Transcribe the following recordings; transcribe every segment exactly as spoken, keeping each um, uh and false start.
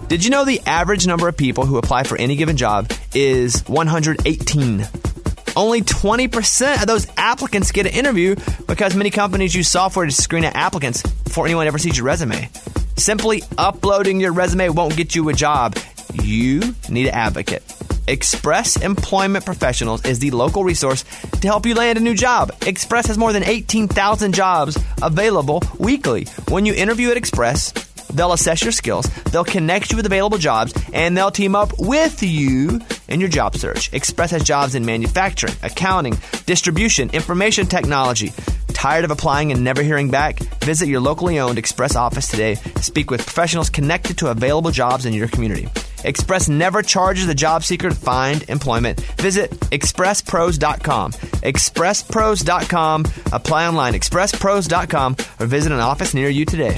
Did you know the average number of people who apply for any given job is one hundred eighteen? Only twenty percent of those applicants get an interview because many companies use software to screen out applicants before anyone ever sees your resume. Simply uploading your resume won't get you a job. You need an advocate. Express Employment Professionals is the local resource to help you land a new job. Express has more than eighteen thousand jobs available weekly. When you interview at Express, they'll assess your skills, they'll connect you with available jobs, and they'll team up with you in your job search. Express has jobs in manufacturing, accounting, distribution, information technology. Tired of applying and never hearing back? Visit your locally owned Express office today to speak with professionals connected to available jobs in your community. Express never charges the job seeker to find employment. Visit express pros dot com. express pros dot com. Apply online, express pros dot com, or visit an office near you today.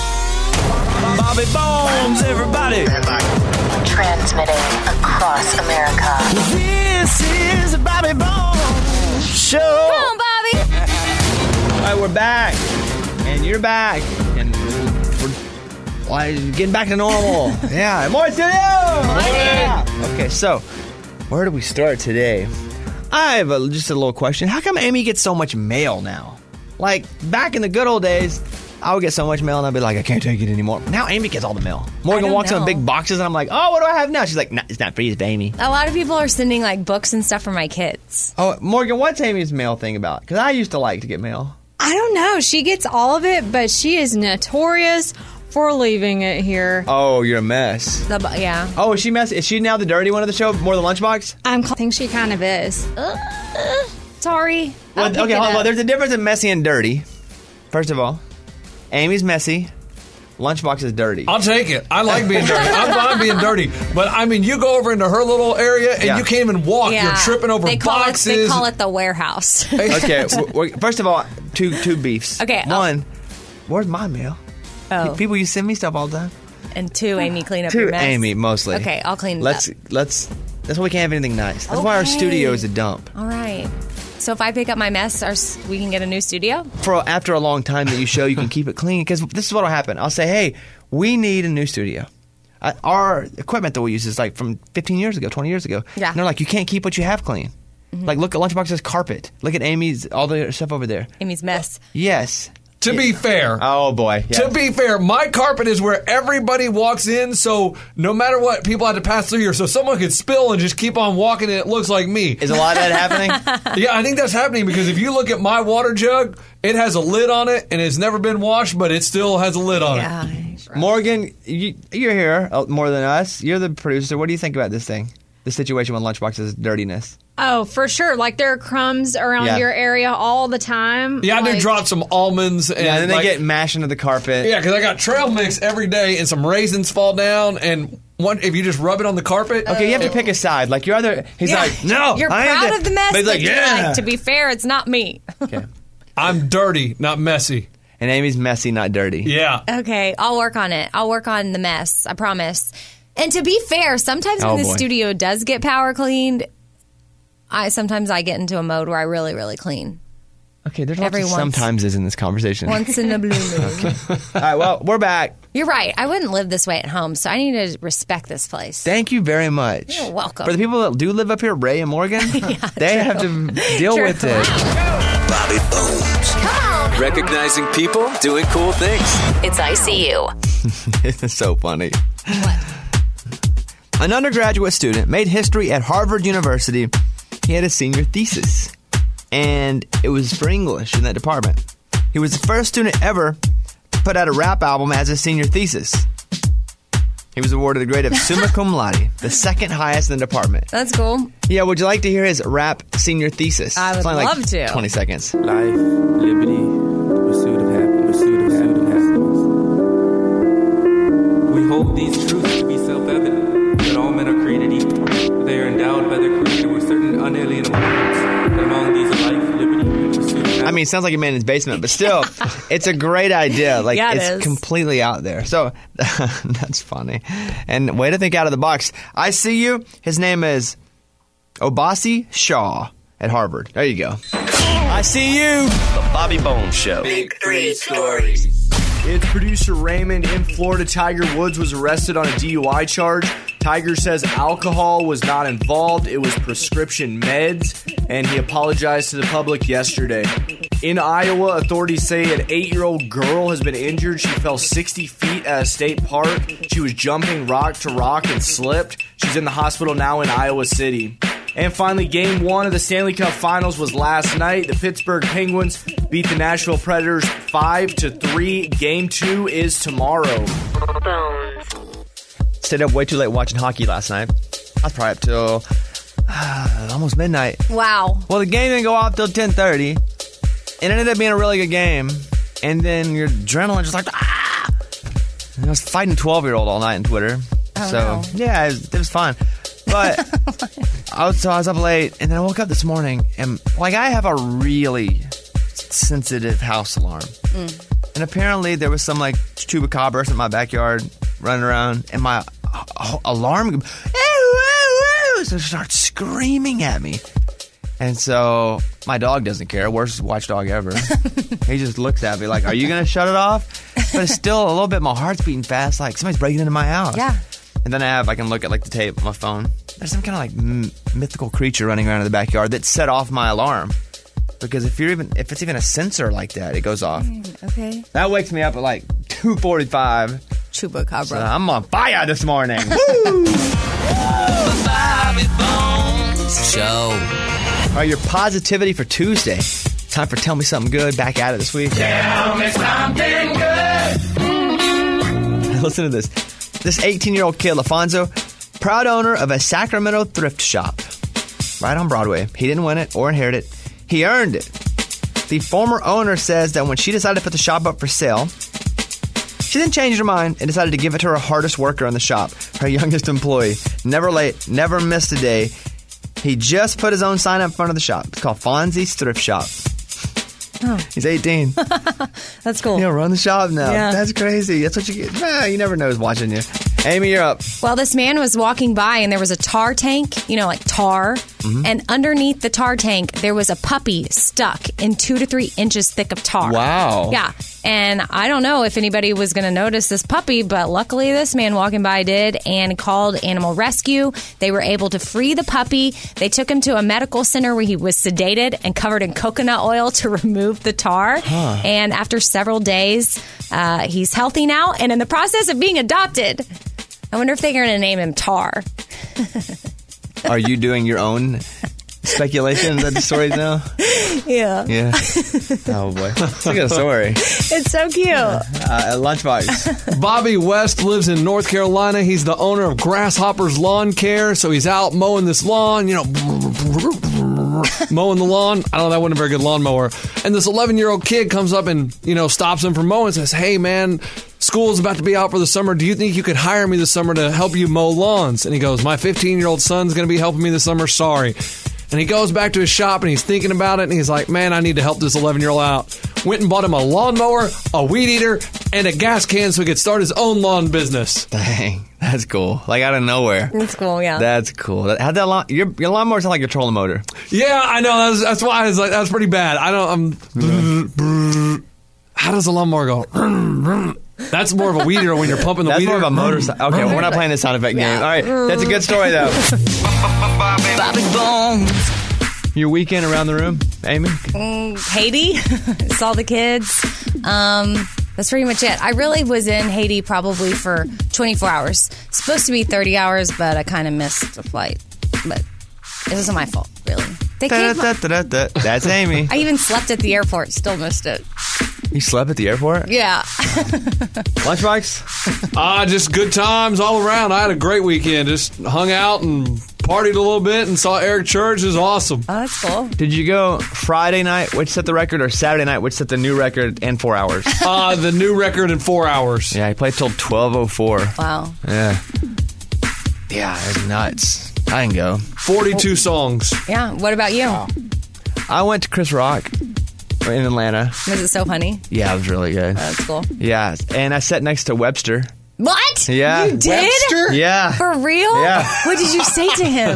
Bobby Bones, everybody. Transmitting across America. This is the Bobby Bones Show. Come on, Bobby. All right, we're back. And you're back. And we're well, getting back to normal. Yeah, more to do. Yeah. Okay, so where do we start today? I have a, just a little question. How come Amy gets so much mail now? Like, back in the good old days, I would get so much mail and I'd be like, I can't take it anymore. Now Amy gets all the mail. Morgan walks in with big boxes and I'm like, oh, what do I have now? She's like, nah, it's not for you, it's for Amy. A lot of people are sending like books and stuff for my kids. Oh, Morgan, what's Amy's mail thing about? Because I used to like to get mail. I don't know. She gets all of it, but she is notorious for leaving it here. Oh, you're a mess. The, yeah. Oh, is she mess? Is she now the dirty one of the show? More than Lunchbox? I'm, I think she kind of is. Uh, uh, sorry. Well, okay, hold on. There's a difference in messy and dirty. First of all, Amy's messy. Lunchbox is dirty. I'll take it. I like being dirty. I'm fine being dirty. But, I mean, you go over into her little area and Yeah. you can't even walk. Yeah. You're tripping over they call boxes. It, they call it the warehouse. Okay, w- w- first of all, two two beefs. Okay, One, where's my mail? Oh. People, you send me stuff all the time. And two, Amy, clean up Two, your mess. Amy, mostly. Okay, I'll clean it let's, up. Let's, that's why we can't have anything nice. That's why our Okay. studio is a dump. All right. So if I pick up my mess, our, s- we can get a new studio? For after a long time that you show, you can keep it clean. Because this is what will happen. I'll say, hey, we need a new studio. Uh, our equipment that we use is like from fifteen years ago, twenty years ago. Yeah. And they're like, you can't keep what you have clean. Mm-hmm. Like, look at Lunchbox's carpet. Look at Amy's, all the stuff over there. Amy's mess. Yes. To be fair. Oh, boy. Yes. To be fair, my carpet is where everybody walks in, so no matter what, people have to pass through here. So someone could spill and just keep on walking, and it looks like me. Is a lot of that happening? Yeah, I think that's happening because if you look at my water jug, it has a lid on it, and it's never been washed, but it still has a lid on Yeah. it. Morgan, you, you're here uh, more than us. You're the producer. What do you think about this thing? The situation with Lunchbox's dirtiness? Oh, for sure. Like, there are crumbs around Yeah. your area all the time. Yeah, I like, do drop some almonds. And Yeah, and then like, they get mashed into the carpet. Yeah, because I got trail mix every day, and some raisins fall down, and one if you just rub it on the carpet. Okay, you have to pick a side. Like, you're either... He's Yeah. like, no, You're I ain't proud the-" of the mess, But he's but like, you're yeah. like, to be fair, it's not me. Okay. I'm dirty, not messy. And Amy's messy, not dirty. Yeah. Okay, I'll work on it. I'll work on the mess. I promise. And to be fair, sometimes Oh, when the boy. studio does get power cleaned, I sometimes I get into a mode where I really, really clean. Okay, there's lots Every of once- sometimes is in this conversation. Once in a blue moon. All right, well, we're back. You're right. I wouldn't live this way at home, so I need to respect this place. Thank you very much. You're welcome. For the people that do live up here, Ray and Morgan, they true. have to deal True. with it. Bobby Bones. Come on. Recognizing people doing cool things. It's I C U. It's so funny. What? An undergraduate student made history at Harvard University. He had a senior thesis, and it was for English in that department. He was the first student ever to put out a rap album as a senior thesis. He was awarded the grade of summa cum laude, the second highest in the department. That's cool. Yeah, would you like to hear his rap senior thesis? I would It's only like love to. twenty seconds. Life, liberty, pursuit of happiness, pursuit of happiness. We hold these truths to be self-evident, that all men are created equal. They are endowed by their Creator with certain unalienable rights, that among these are life, liberty, pursuit of happiness. I mean, it sounds like a man in his basement, but still, it's a great idea. Like, Yeah, it it's is. completely out there. So, that's funny. And way to think out of the box. I see you. His name is Obasi Shaw at Harvard. There you go. I see you. The Bobby Bones Show. Big three stories. It's producer Raymond. In Florida, Tiger Woods was arrested on a D U I charge. Tiger says alcohol was not involved. It was prescription meds, and he apologized to the public yesterday. In Iowa, authorities say an eight-year-old girl has been injured. She fell sixty feet at a state park. She was jumping rock to rock and slipped. She's in the hospital now in Iowa City. And finally, Game one of the Stanley Cup Finals was last night. The Pittsburgh Penguins beat the Nashville Predators five to three. Game two is tomorrow. Stayed up way too late watching hockey last night. I was probably up till uh, almost midnight. Wow. Well, the game didn't go off till ten thirty. It ended up being a really good game. And then your adrenaline just like, ah! And I was fighting a twelve-year-old all night on Twitter. Oh, so, no. yeah, it was, it was fun. But I was, so I was up late, and then I woke up this morning, and like I have a really sensitive house alarm. Mm. And apparently there was some like chupacabras in my backyard running around, and my uh, alarm so starts screaming at me. And so my dog doesn't care. Worst watchdog ever. He just looks at me like, are you going to shut it off? But it's still a little bit, my heart's beating fast, like somebody's breaking into my house. Yeah. And then I have, I can look at like the tape on my phone. There's some kind of like m- mythical creature running around in the backyard that set off my alarm. Because if you're even, if it's even a sensor like that, it goes off. Okay. That wakes me up at like two forty-five. Chupacabra. So I'm on fire this morning. Woo! Bobby Bones Show. All right, your positivity for Tuesday. Time for Tell Me Something Good. Back at it this week. Tell me something good. Listen to this. This eighteen-year-old kid, LaFonso, proud owner of a Sacramento thrift shop right on Broadway. He didn't win it or inherit it. He earned it. The former owner says that when she decided to put the shop up for sale, she then changed her mind and decided to give it to her hardest worker in the shop, her youngest employee. Never late, never missed a day. He just put his own sign up in front of the shop. It's called Fonzie's Thrift Shop. Oh. He's eighteen. That's cool. He'll run the shop now. Yeah. That's crazy. That's what you get. Nah, you never know who's watching you. Amy, you're up. Well, this man was walking by and there was a tar tank, you know, like tar. Mm-hmm. And underneath the tar tank, there was a puppy stuck in two to three inches thick of tar. Wow. Yeah. And I don't know if anybody was going to notice this puppy, but luckily this man walking by did and called Animal Rescue. They were able to free the puppy. They took him to a medical center where he was sedated and covered in coconut oil to remove the tar. Huh. And after several days, uh, he's healthy now and in the process of being adopted. I wonder if they're going to name him Tar. Are you doing your own speculation of the stories now? Yeah. Yeah. Oh, boy. It's a good story. It's so cute. Uh, Lunchbox. Bobby West lives in North Carolina. He's the owner of Grasshopper's Lawn Care. So he's out mowing this lawn, you know, mowing the lawn. I don't know, that wasn't a very good lawnmower. And this eleven-year-old kid comes up and, you know, stops him from mowing and says, hey, man, school's about to be out for the summer. Do you think you could hire me this summer to help you mow lawns? And he goes, my fifteen-year-old son's going to be helping me this summer. Sorry. And he goes back to his shop and he's thinking about it and he's like, man, I need to help this eleven-year-old out. Went and bought him a lawnmower, a weed eater, and a gas can so he could start his own lawn business. Dang, that's cool. Like out of nowhere. That's cool, yeah. That's cool. How'd that lawn, your, your lawnmower sound like you're trolling a motor. Yeah, I know. That's, that's why I was like, that's pretty bad. I don't, I'm... How does a lawnmower go? That's more of a weed eater when you're pumping the that's weed eater. That's more of a motor. Sound. Okay, well, we're not playing this sound effect game. All right, that's a good story, though. Bobby Bones. Your weekend around the room, Amy? Mm, Haiti. Saw the kids. Um, that's pretty much it. I really was in Haiti probably for twenty-four hours. Supposed to be thirty hours, but I kind of missed the flight. But it wasn't my fault, really. They da, da, da, da, da. That's Amy. I even slept at the airport. Still missed it. You slept at the airport? Yeah. Lunchbox? Ah, just good times all around. I had a great weekend. Just hung out and partied a little bit and saw Eric Church. It was awesome. Oh, that's cool. Did you go Friday night, which set the record, or Saturday night, which set the new record in four hours? Uh, the new record in four hours. Yeah, he played till twelve oh four. Wow. Yeah. Yeah, that's nuts. I can go. forty-two songs. Yeah. What about you? Wow. I went to Chris Rock in Atlanta. Was it so funny? Yeah, it was really good. Oh, that's cool. Yeah, and I sat next to Webster. What? Yeah. You did? Webster? Yeah. For real? Yeah. What did you say to him?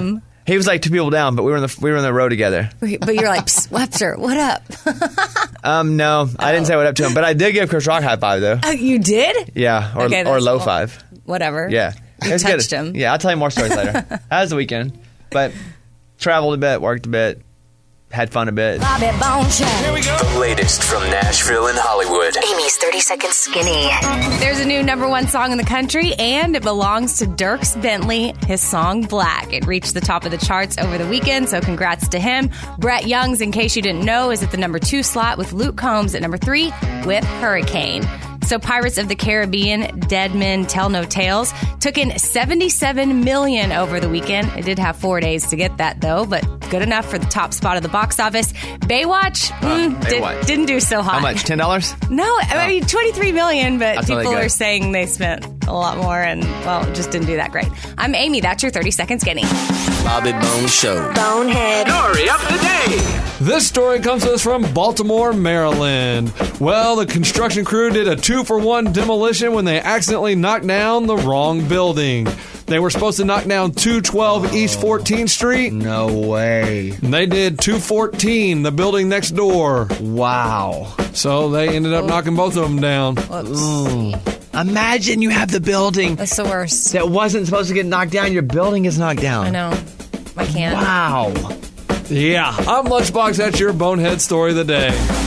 He was like two people down, but we were in the we were in the row together. But you're like, Psst, Webster, what up? Um, no, I didn't say what up to him, but I did give Chris Rock a high five though. Oh, you did? Yeah, or Okay, or that's low cool. five. Whatever. Yeah, You it was touched good. him. Yeah, I'll tell you more stories later. That was the weekend, but traveled a bit, worked a bit, had fun a bit. Bobby Bone Show. Here we go. The latest from Nashville and Hollywood. Amy's thirty Second Skinny. There's a new number one song in the country, and it belongs to Dierks Bentley, his song Black. It reached the top of the charts over the weekend, so congrats to him. Brett Youngs, in case you didn't know, is at the number two slot with Luke Combs at number three with Hurricane. So Pirates of the Caribbean, Dead Men Tell No Tales, took in seventy-seven million dollars over the weekend. It did have four days to get that, though, but good enough for the top spot of the box office. Baywatch, mm, Baywatch. Did, didn't do so hot. How much? Ten dollars? No, I mean twenty-three million dollars, but That's really people good. are saying they spent a lot more and, well, it just didn't do that great. I'm Amy. That's your thirty Second Skinny. Bobby Bones Show. Bonehead. Story of the day. This story comes to us from Baltimore, Maryland. Well, the construction crew did a two-for-one demolition when they accidentally knocked down the wrong building. They were supposed to knock down two twelve East fourteenth Street. No way. And they did two fourteen, the building next door. Wow. So they ended up knocking both of them down. Imagine you have the building That's the worst. that wasn't supposed to get knocked down. Your building is knocked down. I know. I can't. Wow. Yeah, I'm Lunchbox. That's your bonehead story of the day.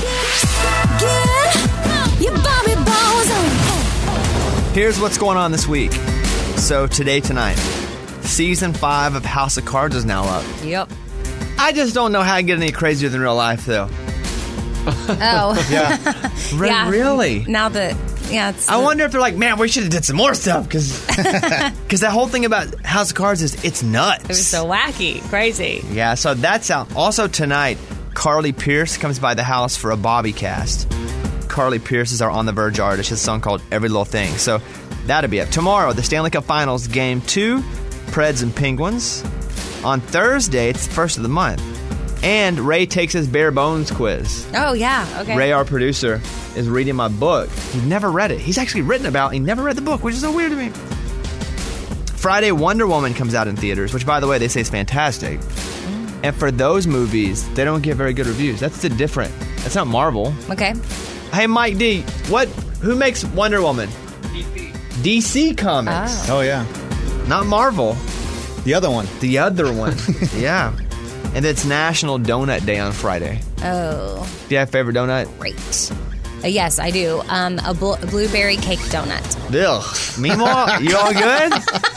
Here's what's going on this week. So today, tonight, season five of House of Cards is now up. Yep. I just don't know how to get any crazier than real life, though. Oh. Yeah. Re- Yeah. Really? Now that, yeah, it's. I wonder if they're like, man, we should have did some more stuff, because that whole thing about House of Cards is, it's nuts. It was so wacky, crazy. Yeah, so that's out. Also tonight, Carly Pearce comes by the house for a Bobby cast. Carly Pearce is our On the Verge artist. She has a song called Every Little Thing. So that'll be up. Tomorrow, the Stanley Cup Finals, Game two, Preds and Penguins. On Thursday, it's the first of the month. And Ray takes his bare bones quiz. Oh, yeah. Okay. Ray, our producer, is reading my book. He's never read it. He's actually written about it. He never read the book, which is so weird to me. Friday, Wonder Woman comes out in theaters, which, by the way, they say is fantastic. And for those movies, they don't get very good reviews. That's the different. That's not Marvel. Okay. Hey, Mike D, what? Who makes Wonder Woman? D C. D C Comics. Oh, yeah. Not Marvel. The other one. The other one. Yeah. And it's National Donut Day on Friday. Oh, Do you have a favorite donut? great. Uh, yes, I do. Um, a, bl- a blueberry cake donut. Ugh. Meanwhile, you all good?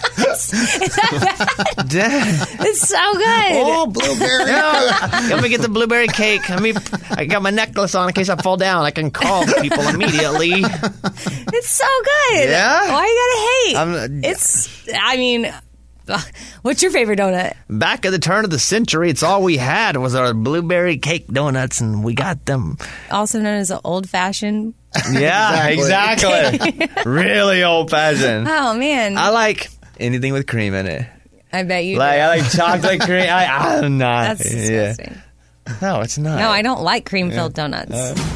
Damn. It's so good. Oh, blueberry. Yeah. Let me get the blueberry cake. Let me. I got my necklace on in case I fall down. I can call people immediately. It's so good. Yeah? Why you gotta hate? I'm- it's. I mean, ugh. What's your favorite donut? Back at the turn of the century, it's all we had was our blueberry cake donuts, and we got them. Also known as an old fashioned. Yeah, exactly. Really old fashioned. Oh man, I like anything with cream in it. I bet you. Like do. I like chocolate cream. I, I'm not. That's yeah. disgusting. No, it's not. No, I don't like cream filled donuts.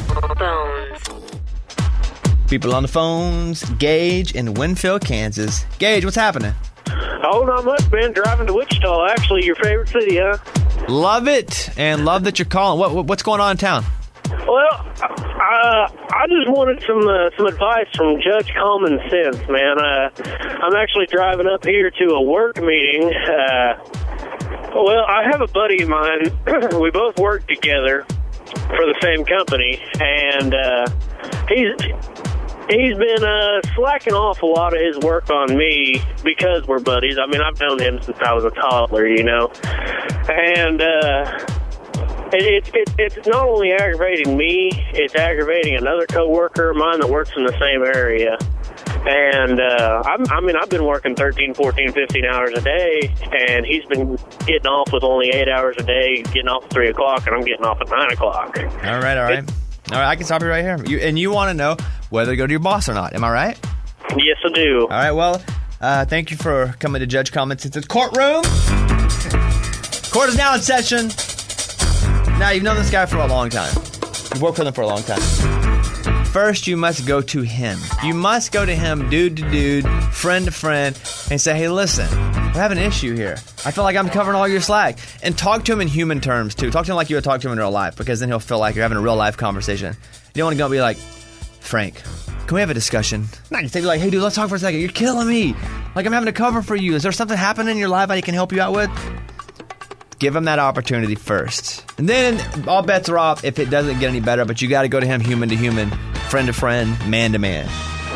People on the phones. Gage in Winfield, Kansas. Gage, what's happening? Oh, not much, man. Driving to Wichita, actually, your favorite city, huh? Love it, and love that you're calling. What, what what's going on in town? Well, uh, I just wanted some uh, some advice from Judge Common Sense, man. Uh, I'm actually driving up here to a work meeting. Uh, well, I have a buddy of mine. We both work together for the same company, and uh, he's he's been uh, slacking off a lot of his work on me because we're buddies. I mean, I've known him since I was a toddler, you know, and. Uh, It, it, it, it's not only aggravating me, it's aggravating another coworker of mine that works in the same area. And, uh, I'm, I mean, I've been working thirteen, fourteen, fifteen hours a day, and he's been getting off with only eight hours a day, getting off at three o'clock, and I'm getting off at nine o'clock. All right, all right. It, all right, I can stop you right here. You, and you want to know whether to go to your boss or not. Am I right? Yes, I do. All right, well, uh, thank you for coming to Judge Common Sense's courtroom. Court is now in session. Now, you've known this guy for a long time. You've worked with him for a long time. first you must go to him. You must go to him, dude to dude, friend to friend, and say, hey, listen, we have an issue here. I feel like I'm covering all your slack. And talk to him in human terms, too. Talk to him like you would talk to him in real life, because then he'll feel like you're having a real life conversation. You don't want to go and be like, Frank, can we have a discussion? Not just be like, hey, dude, let's talk for a second. You're killing me. Like, I'm having to cover for you. Is there something happening in your life I can help you out with? Give him that opportunity first. And then all bets are off if it doesn't get any better, but you got to go to him human to human, friend to friend, man to man.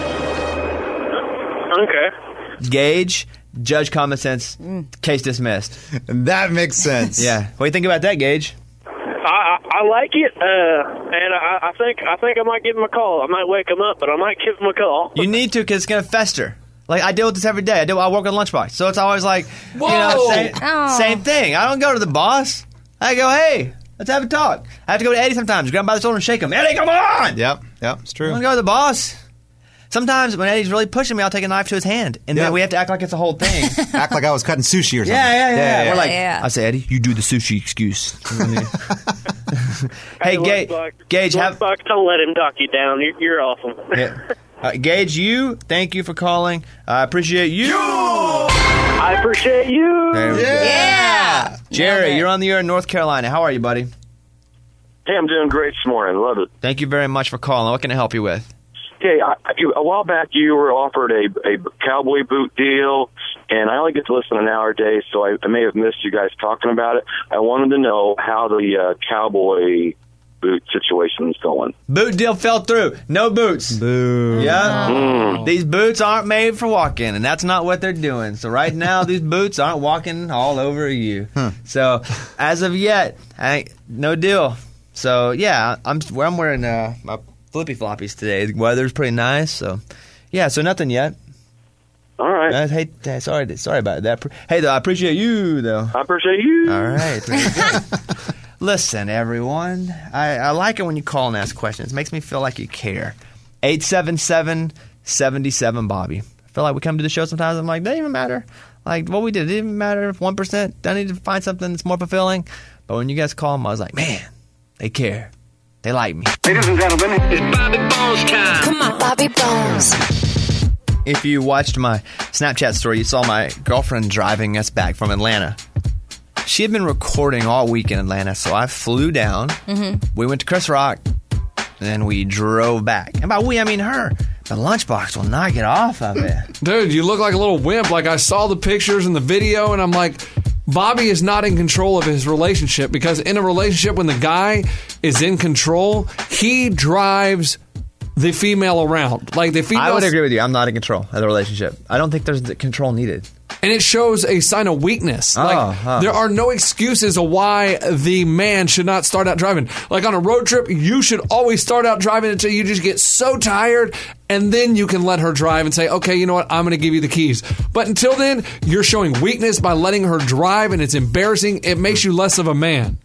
Okay. Gage, judge common sense, case dismissed. That makes sense. Yeah. What do you think about that, Gage? I, I like it, uh, and I, I think I think I might give him a call. I might wake him up, but I might give him a call. You need to, because it's going to fester. Like, I deal with this every day. I do. I work on Lunchbox, so it's always like, Whoa! you know, same, Oh. same thing. I don't go to the boss. I go, hey, let's have a talk. I have to go to Eddie sometimes. Grab him by the shoulder and shake him. Eddie, come on! Yep, yep, it's I true. don't go to the boss. Sometimes when Eddie's really pushing me, I'll take a knife to his hand, and Yeah. then we have to act like it's a whole thing. Act like I was cutting sushi or something. Yeah, yeah, yeah. yeah. We're like, Yeah. I say, Eddie, you do the sushi excuse. hey, Ga- Lunchbox, Gage, have Lunchbox, don't let him dock you down. You're, you're awesome. yeah. uh, Gage, you. Thank you for calling. I appreciate you. I appreciate you. There we go. Yeah. Jerry, Nailed it. you're on the air in North Carolina. How are you, buddy? Hey, I'm doing great this morning. Love it. Thank you very much for calling. What can I help you with? Hey, I, you, a while back you were offered a, a cowboy boot deal, and I only get to listen an hour a day, so I, I may have missed you guys talking about it. I wanted to know how the uh, cowboy boot situation is going. Boot deal fell through. No boots. Boo. Yeah. Mm. These boots aren't made for walking, and that's not what they're doing. So right now, these boots aren't walking all over you. Huh. So as of yet, I, no deal. So yeah, I'm I'm wearing uh, my flippy floppies today. The weather's pretty nice, so yeah. So nothing yet. All right. Uh, hey, hey, sorry, sorry about that. Hey, though, I appreciate you, though. I appreciate you. All right. Very good. Listen, everyone, I, I like it when you call and ask questions. It makes me feel like you care. eight seven seven, seven seven, Bobby. I feel like we come to the show sometimes, I'm like, doesn't even matter. Like, what we did, it didn't even matter if one percent. I need to find something that's more fulfilling. But when you guys call them, I was like, man, they care. They like me. Ladies and gentlemen, it's Bobby Bones time. Come on, Bobby Bones. If you watched my Snapchat story, you saw my girlfriend driving us back from Atlanta. She had been recording all week in Atlanta, so I flew down. Mm-hmm. We went to Chris Rock, and then we drove back. And by we, I mean her. The lunchbox will not get off of it. Dude, you look like a little wimp. Like, I saw the pictures and the video, and I'm like, Bobby is not in control of his relationship, because in a relationship, when the guy is in control, he drives the female around. Like, the female. I would agree with you. I'm not in control of the relationship. I don't think there's the control needed. And it shows a sign of weakness. Oh, Like, huh. there are no excuses of why the man should not start out driving. Like, on a road trip, you should always start out driving until you just get so tired, and then you can let her drive and say, okay, you know what, I'm going to give you the keys. But until then, you're showing weakness by letting her drive, and it's embarrassing. It makes you less of a man.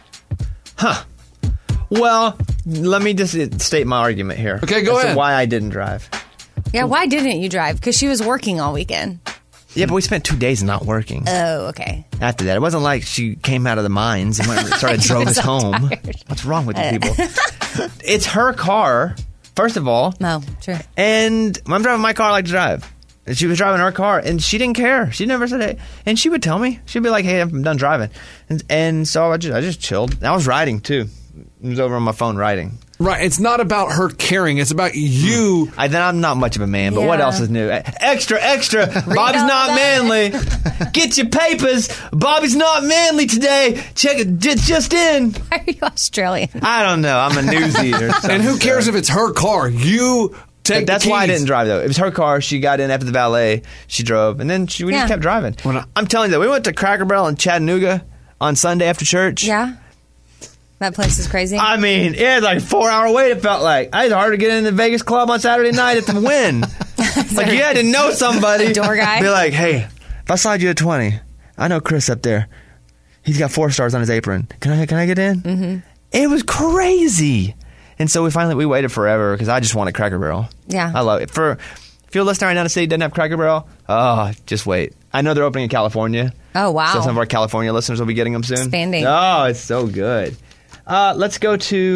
Huh. Well, let me just state my argument here. Okay, go as to ahead. why I didn't drive. Yeah, why didn't you drive? Because she was working all weekend. Yeah, but we spent two days not working. Oh, okay. After that, it wasn't like she came out of the mines and went, started drove us so home. tired. What's wrong with you people? It's her car, first of all. No, sure. And I'm driving my car I like to drive. And she was driving her car, and she didn't care. She never said, hey. And she would tell me. She'd be like, hey, I'm done driving. And, and so I just, I just chilled. I was riding, too. I was over on my phone writing. Right. It's not about her caring. It's about you. I, then I'm not much of a man, but what Yeah. else is new? Extra, extra. Bobby's all not that. manly. Get your papers. Bobby's not manly today. Check it. Just, just in. Why are you Australian? I don't know. I'm a newsie or something. And who cares if it's her car? You take But that's the why I keys. didn't drive, though. It was her car. She got in after the valet. She drove. And then she, we Yeah. just kept driving. When I- I'm telling you, that we went to Cracker Barrel in Chattanooga on Sunday after church. Yeah. That place is crazy. I mean, it had like a four hour wait, it felt like. I was hard to get in the Vegas club on Saturday night at the Win. Like, you had to know somebody. Door guy? Be like, hey, if I slide you a twenty, I know Chris up there. He's got four stars on his apron. Can I, can I get in? Mm-hmm. It was crazy. And so we finally, we waited forever because I just wanted Cracker Barrel. Yeah. I love it. For, if you're listening right now to say doesn't have Cracker Barrel, oh, just wait. I know they're opening in California. Oh, wow. So some of our California listeners will be getting them soon. Expanding. Oh, it's so good. Uh, let's go to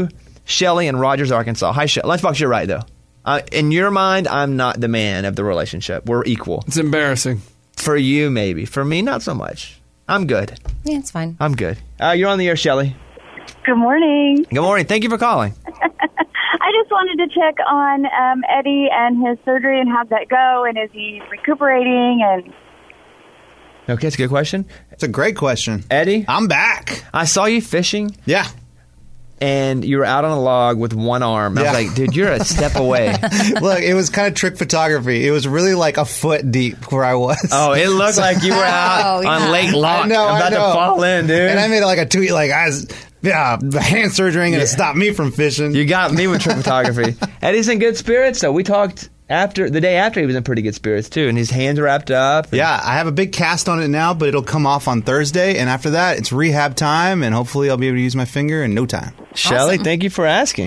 Shelly in Rogers, Arkansas. Hi, Shelly. Lunchbox, you're right, though. Uh, in your mind, I'm not the man of the relationship. We're equal. It's embarrassing. For you, maybe. For me, not so much. I'm good. Yeah, it's fine. I'm good. Uh, you're on the air, Shelly. Good morning. Good morning. Thank you for calling. I just wanted to check on um, Eddie and his surgery and how'd that go, and is he recuperating? And Okay, it's a good question. It's a great question. Eddie? I'm back. I saw you fishing. Yeah. And you were out on a log with one arm. I Yeah. was like, dude, you're a step away. Look, it was kind of trick photography. It was really like a foot deep where I was. Oh, it looked like you were out Oh, yeah. on Lake Lock I know, about I know. to fall in, dude. And I made like a tweet like, I was, yeah, hand surgery ain't gonna stop me from fishing. You got me with trick photography. Eddie's in good spirits, though. We talked after the day after he was in pretty good spirits, too. And his hands wrapped up. and- Yeah, I have a big cast on it now, but it'll come off on Thursday. And after that, it's rehab time, and hopefully I'll be able to use my finger in no time. Shelly, thank you for asking.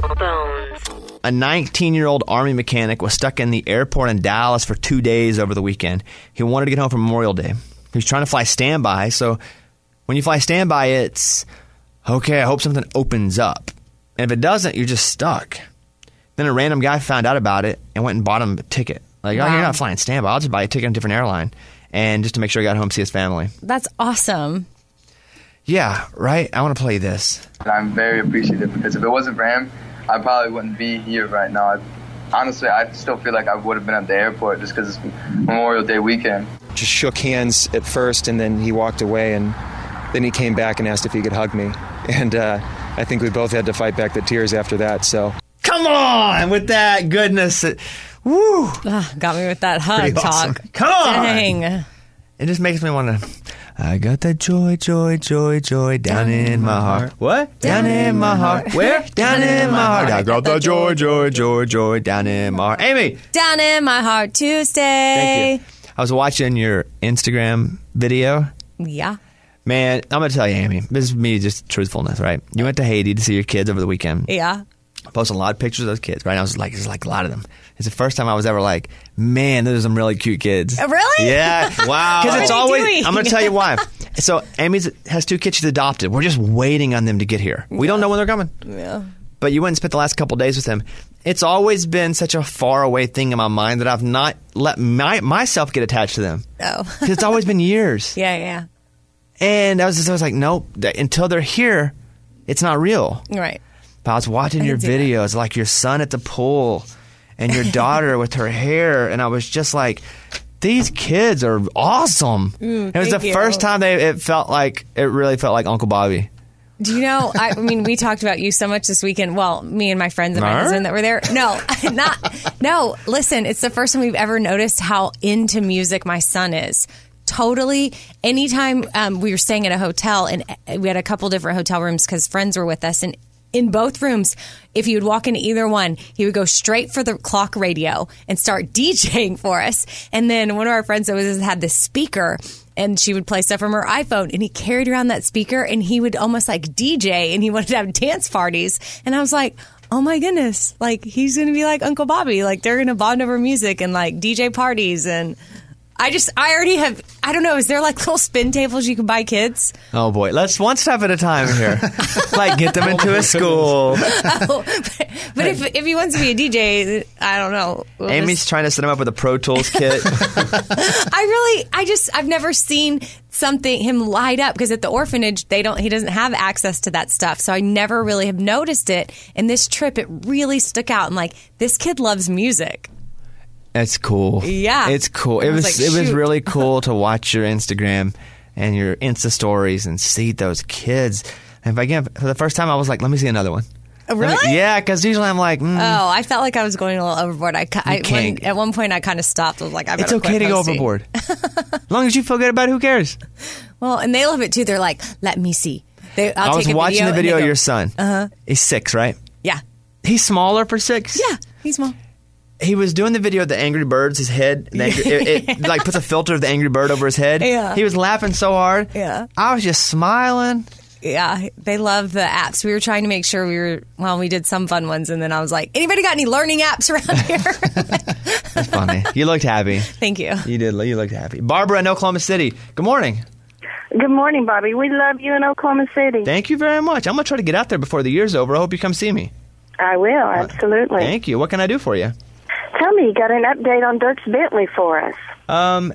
A nineteen-year-old Army mechanic was stuck in the airport in Dallas for two days over the weekend. He wanted to get home for Memorial Day. He was trying to fly standby, so when you fly standby, it's, okay, I hope something opens up. And if it doesn't, you're just stuck. Then a random guy found out about it and went and bought him a ticket. Like, Wow. oh, you're not flying standby. I'll just buy a ticket on a different airline. And just to make sure he got home to see his family. That's awesome. Yeah, right? I want to play this. And I'm very appreciative because if it wasn't for him, I probably wouldn't be here right now. I, honestly, I still feel like I would have been at the airport just because it's Memorial Day weekend. Just shook hands at first, and then he walked away, and then he came back and asked if he could hug me. And uh, I think we both had to fight back the tears after that. So Come on with that goodness. Woo. Ah, got me with that hug Pretty talk. awesome. Come on. Dang. It just makes me want to. I got that joy, joy, joy, joy down in my heart. What? Down in my heart. Where? Down in my heart. I got that joy, joy, joy, joy down in my heart. Amy. Down in my heart Tuesday. Thank you. I was watching your Instagram video. Yeah. Man, I'm going to tell you, Amy, this is me just truthfulness, right? You went to Haiti to see your kids over the weekend. Yeah. Posting a lot of pictures of those kids, right? And I was like, there's like a lot of them. It's the first time I was ever like, man, those are some really cute kids. Oh, really? Yeah. Wow. Because it's What are they always, doing? I'm going to tell you why. So Amy has two kids she's adopted. We're just waiting on them to get here. We don't know when they're coming. Yeah. But you went and spent the last couple days with them. It's always been such a far away thing in my mind that I've not let my, myself get attached to them. Oh. Because it's always been years. Yeah, yeah. And I was just I was like, nope, th- until they're here, it's not real. Right. But I was watching I your can see that. videos, like your son at the pool and your daughter with her hair, and I was just like, these kids are awesome. Mm, it was the thank you. first time they it felt like it really felt like Uncle Bobby. Do you know, I, I mean, we talked about you so much this weekend. Well, me and my friends and my Mar? husband that were there. No, not, no, listen, it's the first time we've ever noticed how into music my son is. Totally. Anytime um, we were staying at a hotel, and we had a couple different hotel rooms because friends were with us, and in both rooms, if you would walk into either one, he would go straight for the clock radio and start DJing for us. And then one of our friends that was had this speaker, and she would play stuff from her iPhone, and he carried around that speaker, and he would almost like D J, and he wanted to have dance parties. And I was like, oh my goodness, like he's going to be like Uncle Bobby. Like they're going to bond over music and like D J parties. And I just, I already have, I don't know, is there like little spin tables you can buy kids? Oh boy, let's one step at a time here. Like get them into a school. Oh, but, but if if he wants to be a D J, I don't know. We'll Amy's just- trying to set him up with a Pro Tools kit. I really, I just, I've never seen something him light up because at the orphanage they don't, he doesn't have access to that stuff, so I never really have noticed it. And this trip, it really stuck out. I'm like, this kid loves music. It's cool. Yeah. It's cool. It I was was, like, it was shoot. really cool to watch your Instagram and your Insta stories and see those kids. And again, for the first time, I was like, let me see another one. Let me- Really? yeah, because usually I'm like, mm, Oh, I felt like I was going a little overboard. I, ca- I can't. when, at one point I kind of stopped. I was like, I it's better okay quit to go posting. overboard. As long as you feel good about it, who cares? Well, and they love it too. They're like, let me see. They, I'll I was take a watching video the and video they of go, your son. Uh-huh. He's six, right? Yeah. He's smaller for six? Yeah, he's small. He was doing the video of the Angry Birds, his head, the angry, it, it like puts a filter of the Angry Bird over his head. Yeah. He was laughing so hard. Yeah. I was just smiling. Yeah, they love the apps. We were trying to make sure we were, well, we did some fun ones, and then I was like, anybody got any learning apps around here? That's funny. You looked happy. Thank you. You did. You looked happy. Barbara in Oklahoma City. Good morning. Good morning, Bobby. We love you in Oklahoma City. Thank you very much. I'm going to try to get out there before the year's over. I hope you come see me. I will, absolutely. Thank you. What can I do for you? Tell me, you got an update on Dirks Bentley for us? Um,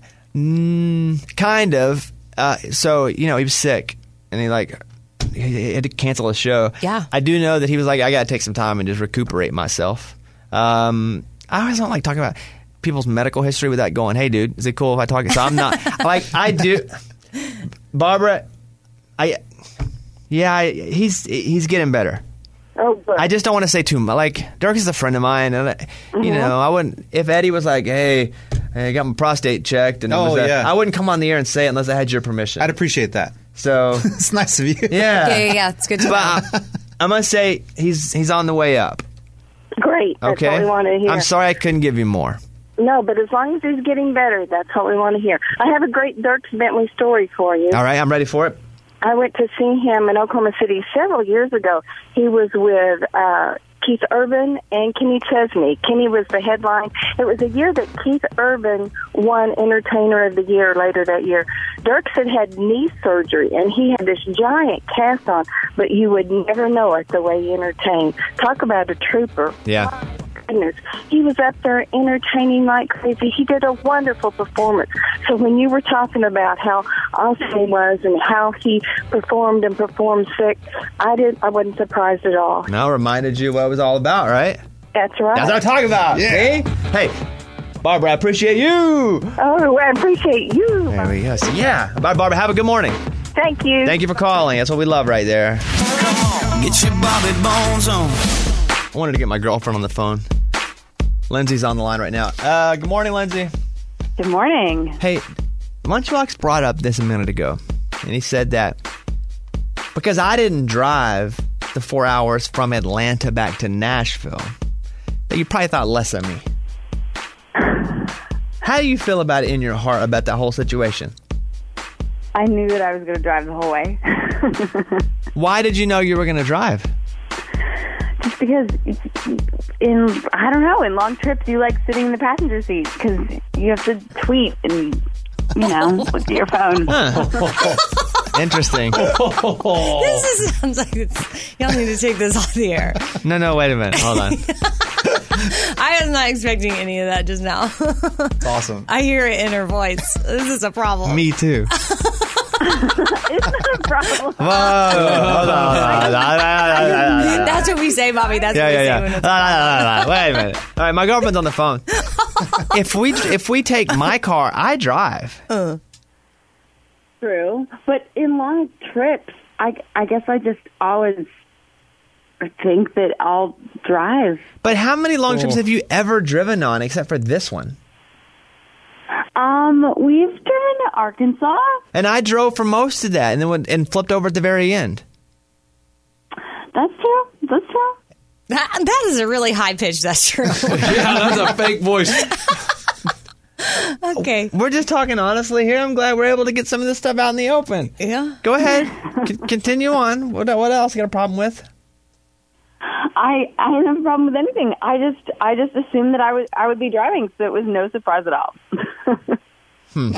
mm, kind of. Uh, so, you know, he was sick, and he, like, he had to cancel a show. Yeah. I do know that he was like, I got to take some time and just recuperate myself. Um, I always don't like talking about people's medical history without going, hey, dude, is it cool if I talk? So I'm not, like, I do. Barbara, I, yeah, I, he's he's getting better. Oh, good. I just don't want to say too much. Like, Dirk is a friend of mine, and I, Mm-hmm. you know, I wouldn't. If Eddie was like, "Hey, I got my prostate checked," and it Oh, was that, yeah. I wouldn't come on the air and say it unless I had your permission. I'd appreciate that. So it's nice of you. Yeah, Yeah, yeah, yeah. It's good to know. But I, I must say he's he's on the way up. Great. That's Okay, what we want to hear. I'm sorry I couldn't give you more. No, but as long as he's getting better, that's what we want to hear. I have a great Dirks Bentley story for you. All right, I'm ready for it. I went to see him in Oklahoma City several years ago. He was with uh, Keith Urban and Kenny Chesney. Kenny was the headline. It was a year that Keith Urban won Entertainer of the Year later that year. Dirks had had knee surgery, and he had this giant cast on, but you would never know it the way he entertained. Talk about a trooper. Yeah. Goodness. He was up there entertaining like crazy. He did a wonderful performance. So when you were talking about how awesome he was and how he performed and performed sick, I did. I wasn't surprised at all. Now reminded you what it was all about, right? That's right. That's what I'm talking about. Yeah. See? Hey, Barbara, I appreciate you. Oh, I appreciate you. There we go. So, yeah. Bye, Barbara. Have a good morning. Thank you. Thank you for calling. That's what we love right there. Get your Bobby Bones on. I wanted to get my girlfriend on the phone. Lindsay's on the line right now. Uh, good morning, Lindsay. Good morning. Hey, Lunchbox brought up this a minute ago, and he said that because I didn't drive the four hours from Atlanta back to Nashville, that you probably thought less of me. How do you feel about it in your heart about that whole situation? I knew that I was going to drive the whole way. Why did you know you were going to drive? Just because in, I don't know, in long trips you like sitting in the passenger seat because you have to tweet and, you know, look at your phone. Huh. Interesting. This is, sounds like it's, y'all need to take this off the air. No, no, wait a minute. Hold on. I was not expecting any of that just now. It's awesome. I hear it in her voice. This is a problem. Me too. It's not a problem. Whoa. Hold on, hold on. That's what we say, Bobby. That's Yeah, what we yeah, say yeah. when it's La, la, la, la. Wait a minute. All right, my girlfriend's on the phone. If we if we take my car, I drive. Uh. True. But in long trips, I, I guess I just always think that I'll drive. But how many long trips have you ever driven on except for this one? Um, we've driven to Arkansas. And I drove for most of that and then went, and flipped over at the very end. That's true. That's true. That, that is a really high pitch. That's true. Yeah, that's a fake voice. Okay. We're just talking honestly here. I'm glad we're able to get some of this stuff out in the open. Yeah. Go ahead. C- continue on. What, what else you got a problem with? I I don't have a problem with anything. I just I just assumed that I would I would be driving, so it was no surprise at all. Hmm.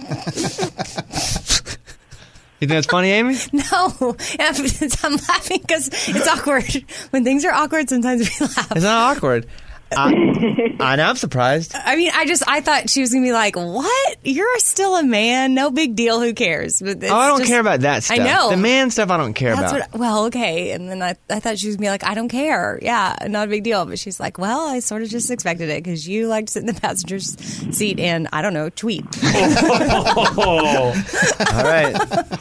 You think it's funny, Amy? No. I'm laughing because it's awkward. When things are awkward, sometimes we laugh. It's not awkward. I, I know, I'm surprised. I mean, I just, I thought she was going to be like, what? You're still a man. No big deal. Who cares? But it's Oh, I don't just- care about that stuff. I know. The man stuff I don't care That's about. what, well, okay. And then I, I thought she was going to be like, I don't care. Yeah, not a big deal. But she's like, well, I sort of just expected it because you like to sit in the passenger seat and, I don't know, tweet. All right.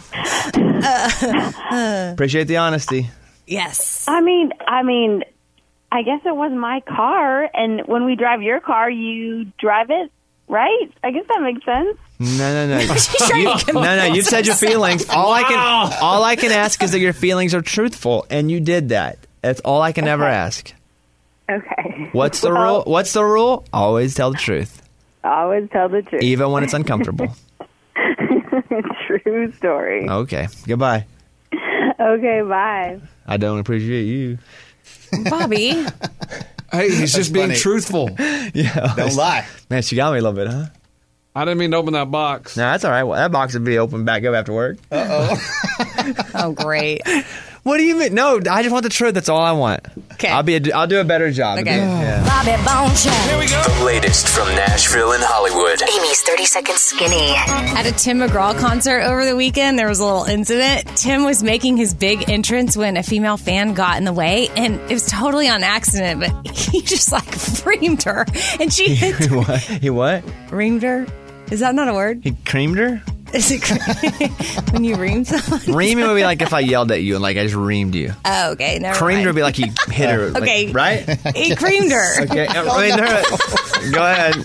Appreciate the honesty. Yes. I mean, I mean, I guess it was my car, and when we drive your car, you drive it, right? I guess that makes sense. No, no, no. She's trying You- to no, no. convince You've said your herself. feelings. All I can, all I can ask is that your feelings are truthful, and you did that. That's all I can ever ask. Okay. What's the Well, rule? What's the rule? Always tell the truth, Always tell the truth. even when it's uncomfortable. True story. Okay. Goodbye. Okay, bye. I don't appreciate you. Bobby. Hey, he's just being funny. truthful. Yeah. Don't lie. Man, she got me a little bit, huh? I didn't mean to open that box. No, that's all right. Well, that box would be open back up after work. Uh-oh. Oh, great. What do you mean? No, I just want the truth. That's all I want. Okay. I'll be. A, I'll do a better job. Okay. Yeah. Bobby Bone Show. Here we go. The latest from Nashville and Hollywood. Amy's thirty Second Skinny. At a Tim McGraw concert over the weekend, there was a little incident. Tim was making his big entrance when a female fan got in the way, and it was totally on accident, but he just like reamed her, and she hit He what? He what? reamed her. Is that not a word? He creamed her? Is it cre- when you ream someone? Reaming would be like if I yelled at you and like I just reamed you. Oh, okay, never Creamed mind. would be like he hit her. like, Okay. right? He creamed her. Okay. I mean, there, go ahead.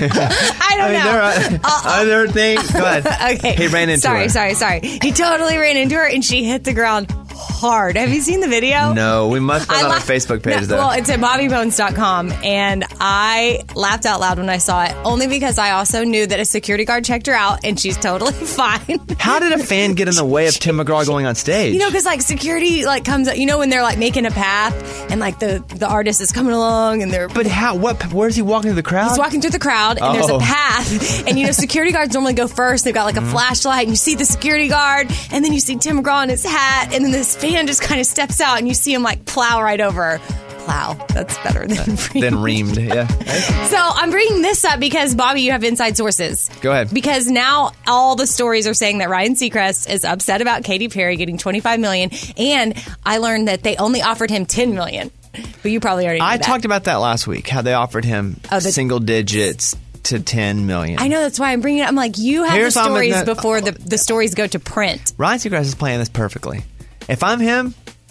I don't I mean, know. there are Uh, other things. Go ahead. Okay. He ran into sorry, her. Sorry, sorry, He totally ran into her, and she hit the ground hard. Have you seen the video? No, we must put it on la- our Facebook page, No, though. Well, it's at bobby bones dot com, and I laughed out loud when I saw it, only because I also knew that a security guard checked her out, and she's totally fine. How did a fan get in the way of Tim McGraw going on stage? You know, because like security like comes up, you know, when they're like making a path, and like the the artist is coming along, and they're But how? What? Where's he walking through the crowd? He's walking through the crowd, and there's Oh. a path. And, you know, security guards normally go first. They've got, like, a Mm-hmm. flashlight, and you see the security guard, and then you see Tim McGraw in his hat, and then this fan just kind of steps out, and you see him, like, plow right over her. Plow. That's better than reamed. Then reamed. Yeah. So I'm bringing this up because, Bobby, you have inside sources. Go ahead. Because now all the stories are saying that Ryan Seacrest is upset about Katy Perry getting twenty-five million dollars, and I learned that they only offered him ten million dollars. But you probably already knew I that. talked about that last week. How they offered him Oh, the- single digits to ten million. I know, that's why I'm bringing it up. I'm like, you have Here's the how I'm stories gonna- before the, the stories go to print. Ryan Seacrest is playing this perfectly. If I'm him,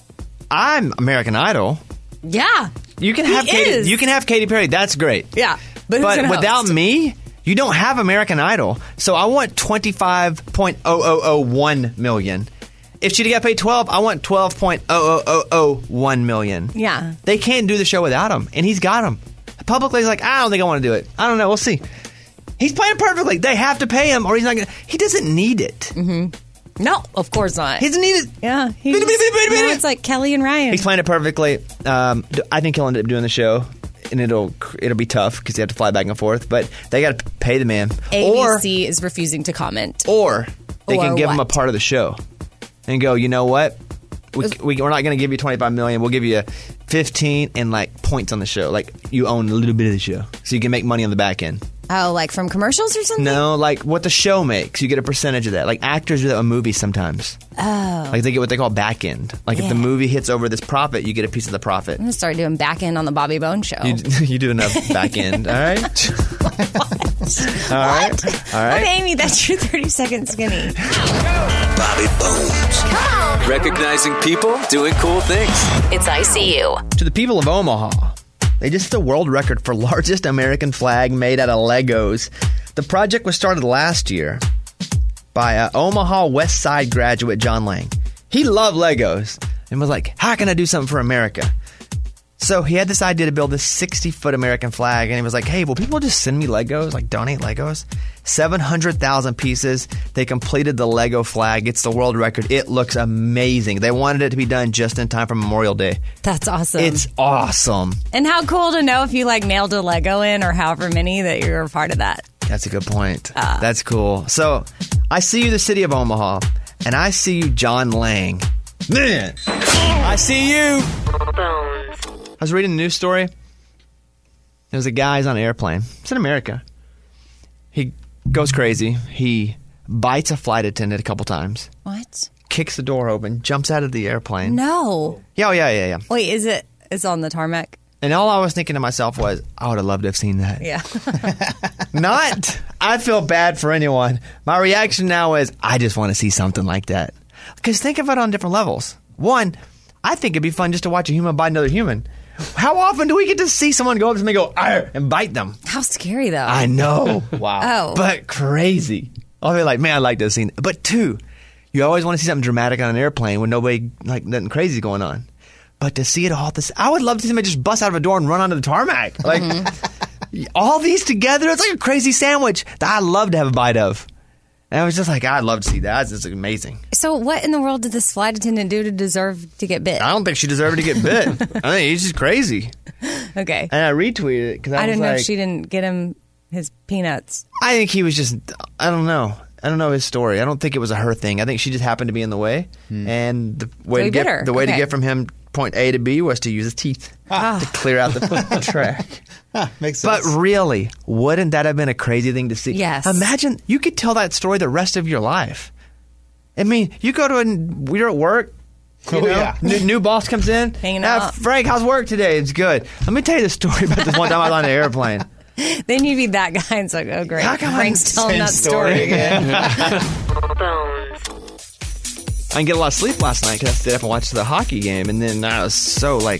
I'm American Idol. Yeah. You can He have Katy, is. you can have Katy Perry. That's great. Yeah. But, who's gonna without host? me, you don't have American Idol. So I want twenty-five point zero zero zero one million. If she'd got paid twelve, I want twelve point zero zero zero zero one million. Yeah. They can't do the show without him, and he's got him. Publicly, he's like, I don't think I want to do it. I don't know. We'll see. He's playing perfectly. They have to pay him, or he's not going to. He doesn't need it. Mm-hmm. No, of course not. He doesn't need it. Yeah. He just, no, it's like Kelly and Ryan. He's playing it perfectly. Um, I think he'll end up doing the show, and it'll it'll be tough because they have to fly back and forth. But they got to pay the man, A B or C is refusing to comment. or they Or can give him a what? part of the show, and go. You know what? We, we, we're not going to give you twenty-five million. We'll give you fifteen and like points on the show. Like you own a little bit of the show, so you can make money on the back end. Oh, like from commercials or something? No, like what the show makes, you get a percentage of that. Like actors do that with movies sometimes. Oh. Like they get what they call back end. Like if the Yeah. movie hits over this profit, you get a piece of the profit. I'm going to start doing back end on the Bobby Bone Show. You, you do enough back end, all right? all right, all I'm right. Amy. That's your thirty second skinny. Bobby Bones. Recognizing people doing cool things. It's I C U. To the people of Omaha, they just hit a world record for largest American flag made out of Legos. The project was started last year by uh, Omaha West Side graduate John Lang. He loved Legos and was like, how can I do something for America? So he had this idea to build this sixty-foot American flag, and he was like, hey, will people just send me Legos, like donate Legos? seven hundred thousand pieces. They completed the Lego flag. It's the world record. It looks amazing. They wanted it to be done just in time for Memorial Day. That's awesome. It's awesome. And how cool to know if you like nailed a Lego in or however many that you're a part of that. That's a good point. That's cool. So I see you, the city of Omaha, and I see you, John Lang. Man, I see you. I was reading a news story. There's a guy who's on an airplane. It's in America. He goes crazy. He bites a flight attendant a couple times. What? Kicks the door open, jumps out of the airplane. No. Yeah, oh, yeah, yeah, yeah. Wait, is it? It's on the tarmac? And all I was thinking to myself was, I would have loved to have seen that. Yeah. Not, I feel bad for anyone. My reaction now is, I just want to see something like that. Because think of it on different levels. One, I think it'd be fun just to watch a human bite another human. How often do we get to see someone go up to somebody and go, "Arr," and bite them? How scary, though. I know. Wow. Oh. But crazy. I'll be like, man, I'd like to have seen it. But two, you always want to see something dramatic on an airplane when nobody, like, nothing crazy is going on. But to see it all this, I would love to see somebody just bust out of a door and run onto the tarmac. Like, all these together, it's like a crazy sandwich that I'd love to have a bite of. And I was just like, I'd love to see that. That's just amazing. So what in the world did this flight attendant do to deserve to get bit? I don't think she deserved to get bit. I think he's just crazy. Okay. And I retweeted it because I, I was didn't know like, if she didn't get him his peanuts. I think he was just, I don't know. I don't know his story. I don't think it was a her thing. I think she just happened to be in the way. Hmm. And the way, So he to, bit her. get, the way Okay. to get from him point A to B was to use his teeth Ah. to clear out the track. Makes But sense. really, wouldn't that have been a crazy thing to see? Yes. Imagine, you could tell that story the rest of your life. I mean, you go to a, we're at work. You Oh, know, yeah. new, new boss comes in. Hanging "Ah, out." Frank, how's work today? It's good. Let me tell you the story about this one time I was on an airplane. Then you'd be that guy and it's like, oh, great. How come Frank's I'm- telling Same that story. again. I didn't get a lot of sleep last night because I stayed up and watched the hockey game, and then I was so like,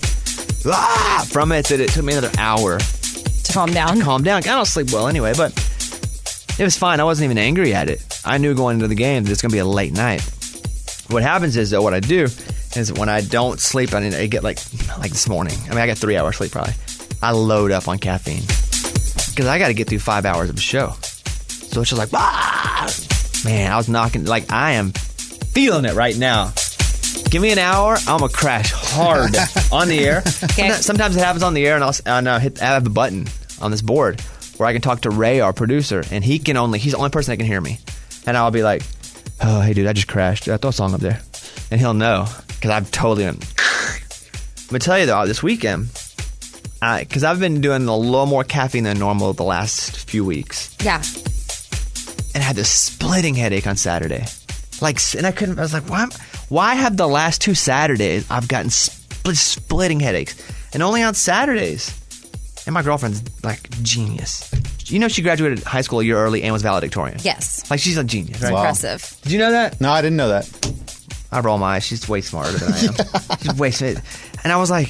ah, from it that it took me another hour To calm down. calm down. I don't sleep well anyway, but it was fine. I wasn't even angry at it. I knew going into the game that it's going to be a late night. What happens is, though, what I do is when I don't sleep, I, I get like like this morning. I mean, I got three hours sleep probably. I load up on caffeine because I got to get through five hours of a show. So it's just like, ah! Man, I was knocking, like I am feeling it right now. Give me an hour, I'm gonna crash hard on the air. Sometimes, sometimes it happens on the air, and I'll, and I'll hit. I have a button on this board where I can talk to Ray, our producer, and he can only. He's the only person that can hear me, and I'll be like, "Oh, hey, dude, I just crashed. Uh, throw a song up there," and he'll know because I've totally. I'm gonna tell you though, this weekend, because I've been doing a little more caffeine than normal the last few weeks, Yeah. and I had this splitting headache on Saturday. Like, and I couldn't. I was like, why? am- Why have the last two Saturdays I've gotten split, splitting headaches, and only on Saturdays? And my girlfriend's like genius. You know, she graduated high school a year early and was valedictorian. Yes. Like, she's a genius. Right? Wow. Impressive. Did you know that? No, I didn't know that. I roll my eyes. She's way smarter than I am. She's way smarter. And I was like,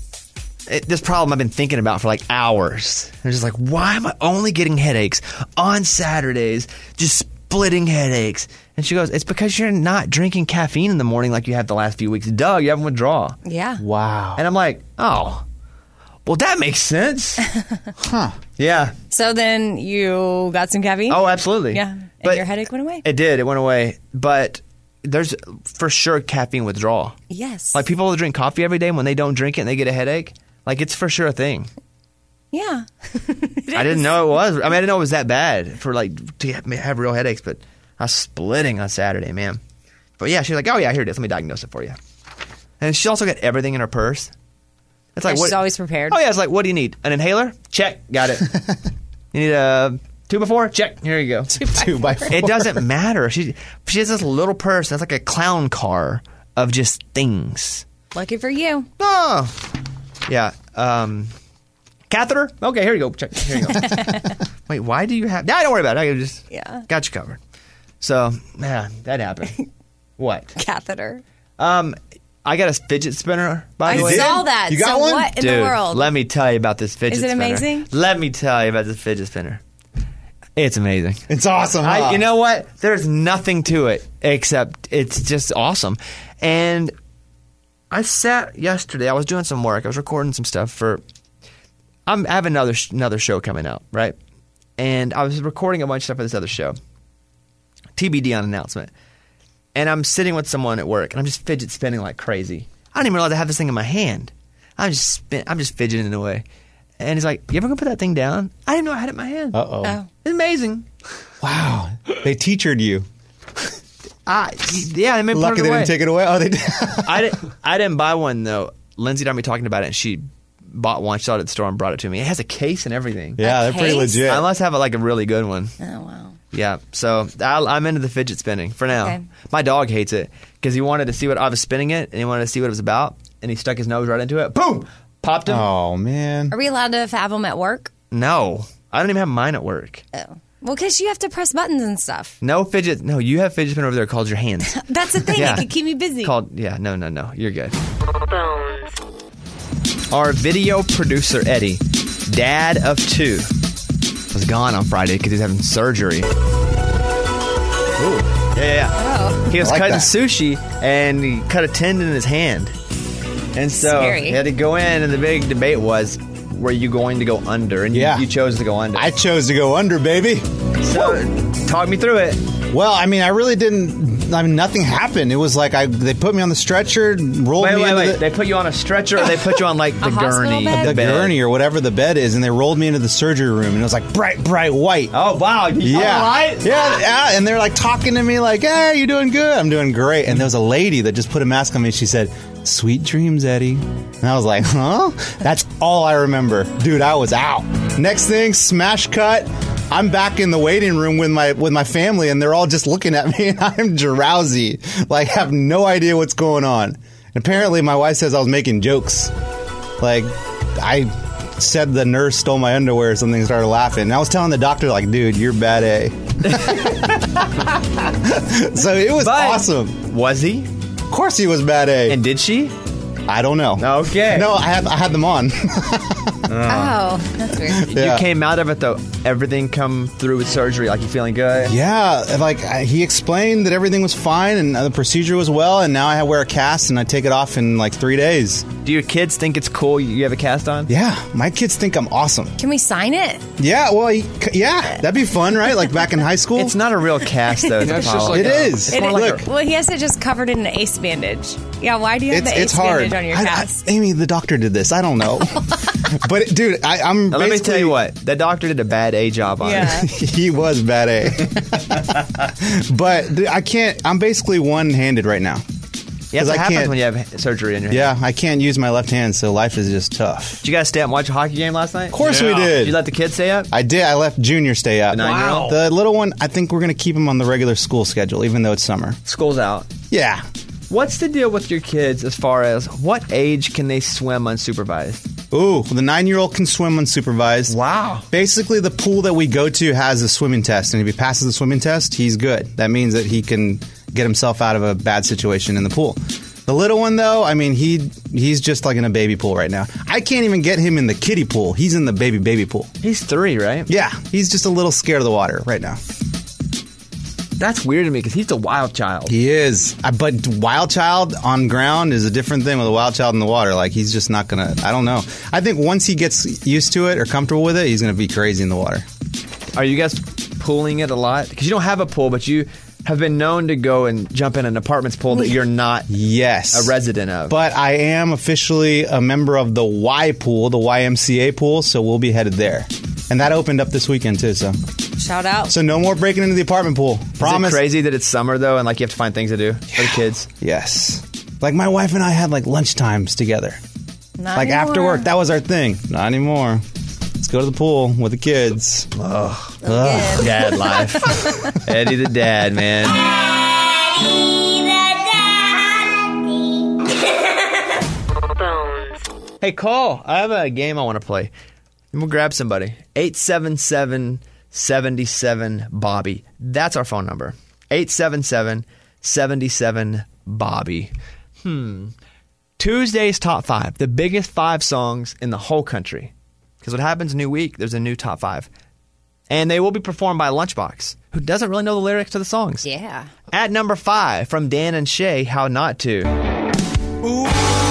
it, this problem I've been thinking about for like hours. I'm just like, why am I only getting headaches on Saturdays? Just splitting headaches. And she goes, it's because you're not drinking caffeine in the morning like you have the last few weeks. Duh, you have withdrawal. Yeah. Wow. And I'm like, oh, well, that makes sense. Huh. Yeah. So then you got some caffeine? Oh, absolutely. Yeah. And But your headache went away? It did. It went away. But there's for sure caffeine withdrawal. Yes. Like people that drink coffee every day, when they don't drink it and they get a headache, like it's for sure a thing. Yeah. I didn't know it was. I mean, I didn't know it was that bad for like to have real headaches, but I was splitting on Saturday, man. But yeah, she's like, oh yeah, here it is. Let me diagnose it for you. And she also got everything in her purse. It's like Yeah, what? she's always prepared. Oh yeah, it's like, what do you need? An inhaler? Check, got it. You need a two by four? Check, here you go. Two by four. It doesn't matter. She she has this little purse that's like a clown car of just things. Lucky for you. Oh, yeah. Um, catheter? Okay, here you go. Check. Here you go. Wait, why do you have? Nah, don't worry about it. I just Yeah. got you covered. So yeah, that happened. What? Catheter. Um, I got a fidget spinner. By the I way, saw that. You got so one? what in Dude, the world? let me tell you about this fidget Is it spinner. amazing? Let me tell you about this fidget spinner. It's amazing. It's awesome. Huh? I, you know what? There's nothing to it except it's just awesome. And I sat yesterday. I was doing some work. I was recording some stuff for. I'm, I have another sh- another show coming out, right? And I was recording a bunch of stuff for this other show. T B D on announcement. And I'm sitting with someone at work, and I'm just fidget spinning like crazy. I don't even realize I have this thing in my hand. I'm just spin- I'm just fidgeting it away. And he's like, "You ever gonna put that thing down?" I didn't know I had it in my hand. Uh oh. Oh. It's amazing. Wow. They teachered you. I yeah, they made me Lucky put it they away. didn't take it away. Oh, they did. I didn't. I didn't buy one though. Lindsay got me talking about it, and she bought one. She saw it at the store and brought it to me. It has a case and everything. Yeah, they're pretty case? legit. I must have like a really good one. Oh, wow. Yeah, so I, I'm into the fidget spinning for now. Okay. My dog hates it because he wanted to see what I was spinning it, and he wanted to see what it was about, and he stuck his nose right into it. Boom, popped him. Oh man. Are we allowed to have them at work? No, I don't even have mine at work. Oh. Well, because you have to press buttons and stuff. No fidget. No, you have fidget spinner over there called your hands. That's the thing. Yeah. It could keep me busy. Called yeah. No, no, no. You're good. Our video producer Eddie, dad of two, was gone on Friday because he's having surgery. Ooh. Yeah, yeah, yeah. Oh. He was I like cutting that. sushi and he cut a tendon in his hand. And so Scary. he had to go in, and the big debate was, were you going to go under? And you, Yeah. you chose to go under. I chose to go under, baby. So talk me through it. Well, I mean, I really didn't I mean, nothing happened. It was like I they put me on the stretcher, rolled Wait, me wait, into wait. the, They put you on a stretcher or they put you on like the gurney? the bed? gurney or whatever the bed is, and they rolled me into the surgery room, and it was like bright, bright white. Oh, wow. You Yeah. all right? Yeah, yeah. And they're like talking to me like, hey, you doing good? I'm doing great. And there was a lady that just put a mask on me. She said, sweet dreams, Eddie. And I was like, huh? That's all I remember. Dude, I was out. Next thing, smash cut. I'm back in the waiting room with my with my family, and they're all just looking at me, and I'm drowsy. Like, have no idea what's going on. Apparently, my wife says I was making jokes. Like, I said the nurse stole my underwear or something and started laughing. And I was telling the doctor, like, dude, you're bad A. So it was But- awesome. Was he? Of course he was bad A. And did she? I don't know. Okay. No, I had I had them on. Oh, that's weird. Yeah. You came out of it, though. Everything come through with surgery. Like, you feeling good? Yeah, like I, he explained that everything was fine and the procedure was well, and now I wear a cast and I take it off in like three days. Do your kids think it's cool you have a cast on? Yeah, my kids think I'm awesome. Can we sign it? Yeah, well, he- yeah, that'd be fun, right? Like back in high school. It's not a real cast, though. Yeah, it's just Apollo. like It a- is. It is- Look, well, he has to just cover it in an ace bandage. Yeah, why do you have it's the it's ace hard. bandage on your I- I- cast? Amy, the doctor did this. I don't know, but dude, I, I'm. Now, let me basically- tell you what. That doctor did a bad A job on Yeah. it. he was bad A. But dude, I can't. I'm basically one-handed right now. Yeah, 'Cause that's what I happens can't- when you have surgery in your hand. Yeah, I can't use my left hand, so life is just tough. Did you guys stay up and watch a hockey game last night? Of course we Yeah. did. Did you let the kids stay up? I did. I let Junior stay up. The nine-year-old? The little one, I think we're going to keep him on the regular school schedule, even though it's summer. School's out. Yeah. What's the deal with your kids as far as what age can they swim unsupervised? Ooh, the nine-year-old can swim unsupervised. Wow. Basically, the pool that we go to has a swimming test, and if he passes the swimming test, he's good. That means that he can get himself out of a bad situation in the pool. The little one, though, I mean, he he's just like in a baby pool right now. I can't even get him in the kiddie pool. He's in the baby baby pool. He's three, right? Yeah, he's just a little scared of the water right now. That's weird to me because he's a wild child. He is. Uh, But wild child on ground is a different thing with a wild child in the water. Like, he's just not going to, I don't know. I think once he gets used to it or comfortable with it, he's going to be crazy in the water. Are you guys pooling it a lot? Because you don't have a pool, but you have been known to go and jump in an apartment's pool that you're not Yes. a resident of. But I am officially a member of the Y pool, the Y M C A pool, so we'll be headed there. And that opened up this weekend, too, so. Shout out. So no more breaking into the apartment pool. Promise. Is it crazy that it's summer, though, and like you have to find things to do for the kids? Yes. Like, my wife and I had, like, lunch times together. Not Like, after anymore. work. That was our thing. Not anymore. Let's go to the pool with the kids. Oh, Ugh. dad life. Eddie the dad, man. Hey, Cole, I have a game I want to play. And we'll grab somebody. eight seven seven, seven seven, Bobby. That's our phone number. eight seven seven, seven seven, Bobby. Hmm. Tuesday's top five. The biggest five songs in the whole country. Because what happens new week, there's a new top five. And they will be performed by Lunchbox, who doesn't really know the lyrics to the songs. Yeah. At number five, from Dan and Shay, How Not To. Ooh,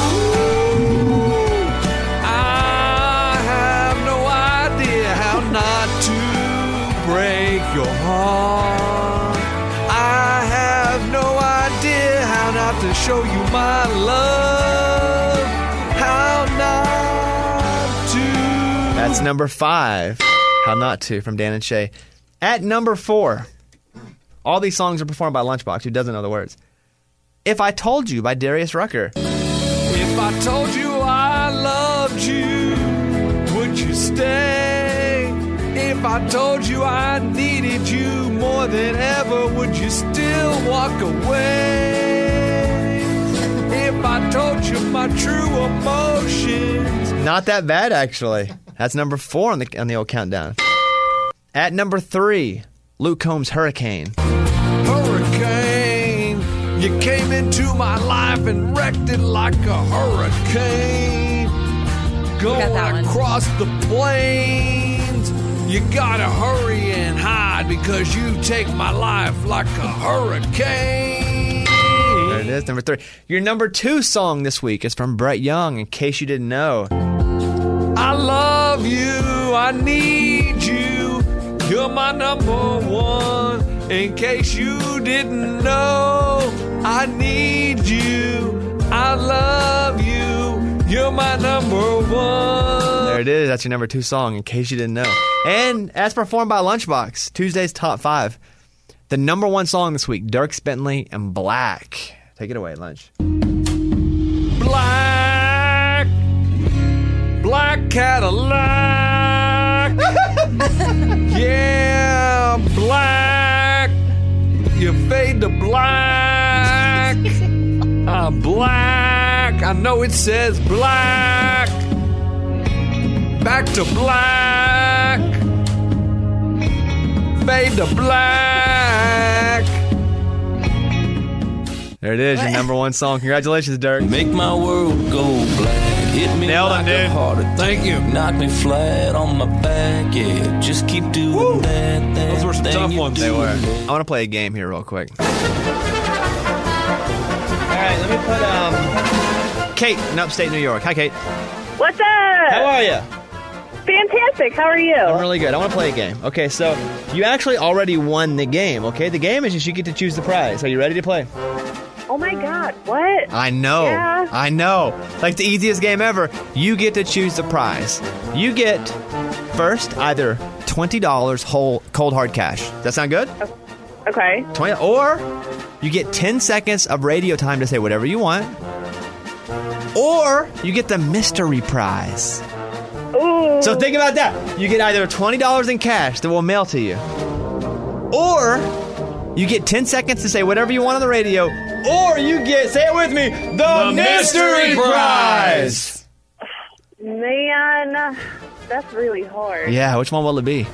I have no idea how not to break your heart. I have no idea how not to show you my love. How not to. That's number five, How Not To, from Dan and Shay. At number four, all these songs are performed by Lunchbox, who doesn't know the words. If I Told You by Darius Rucker. If I told you I loved you, would you stay? If I told you I needed you more than ever, would you still walk away? If I told you my true emotions. Not that bad, actually. That's number four on the on the old countdown. At number three, Luke Combs' Hurricane. Hurricane, you came into my life and wrecked it like a hurricane. Going across the plains, you gotta hurry and hide because you take my life like a hurricane. There it is, number three. Your number two song this week is from Brett Young, in case you didn't know. I love you, I need you, you're my number one. In case you didn't know, I need you. I love you. You're my number one. There it is. That's your number two song, in case you didn't know. And as performed by Lunchbox, Tuesday's Top five. The number one song this week, Dierks Bentley and Black. Take it away, Lunch. Black. Black Cadillac. Yeah, black. You fade to black. Uh, black. I know it says black. Back to black. Fade to black. There it is, your number one song. Congratulations, Dirk. Make my world go black. Hit me Nailed like him, dude. a heart attack. Thank you. Knock me flat on my back. Yeah, just keep doing Woo. that. that. Those were some thing tough you ones. do. They were. I want to play a game here real quick. All right, let me put um, Kate in upstate New York. Hi, Kate. What's up? How are you? Fantastic. How are you? I'm really good. I want to play a game. Okay, so you actually already won the game, okay? The game is just you get to choose the prize. Are you ready to play? Oh my God, what? I know. Yeah. I know. Like the easiest game ever. You get to choose the prize. You get, first, either twenty dollars whole cold hard cash. Does that sound good? Okay. twenty Or you get ten seconds of radio time to say whatever you want. Or you get the mystery prize. Ooh. So think about that. You get either twenty dollars in cash that we'll mail to you. Or you get ten seconds to say whatever you want on the radio. Or you get, say it with me, the, The mystery, mystery prize. Man, that's really hard. Yeah, which one will it be?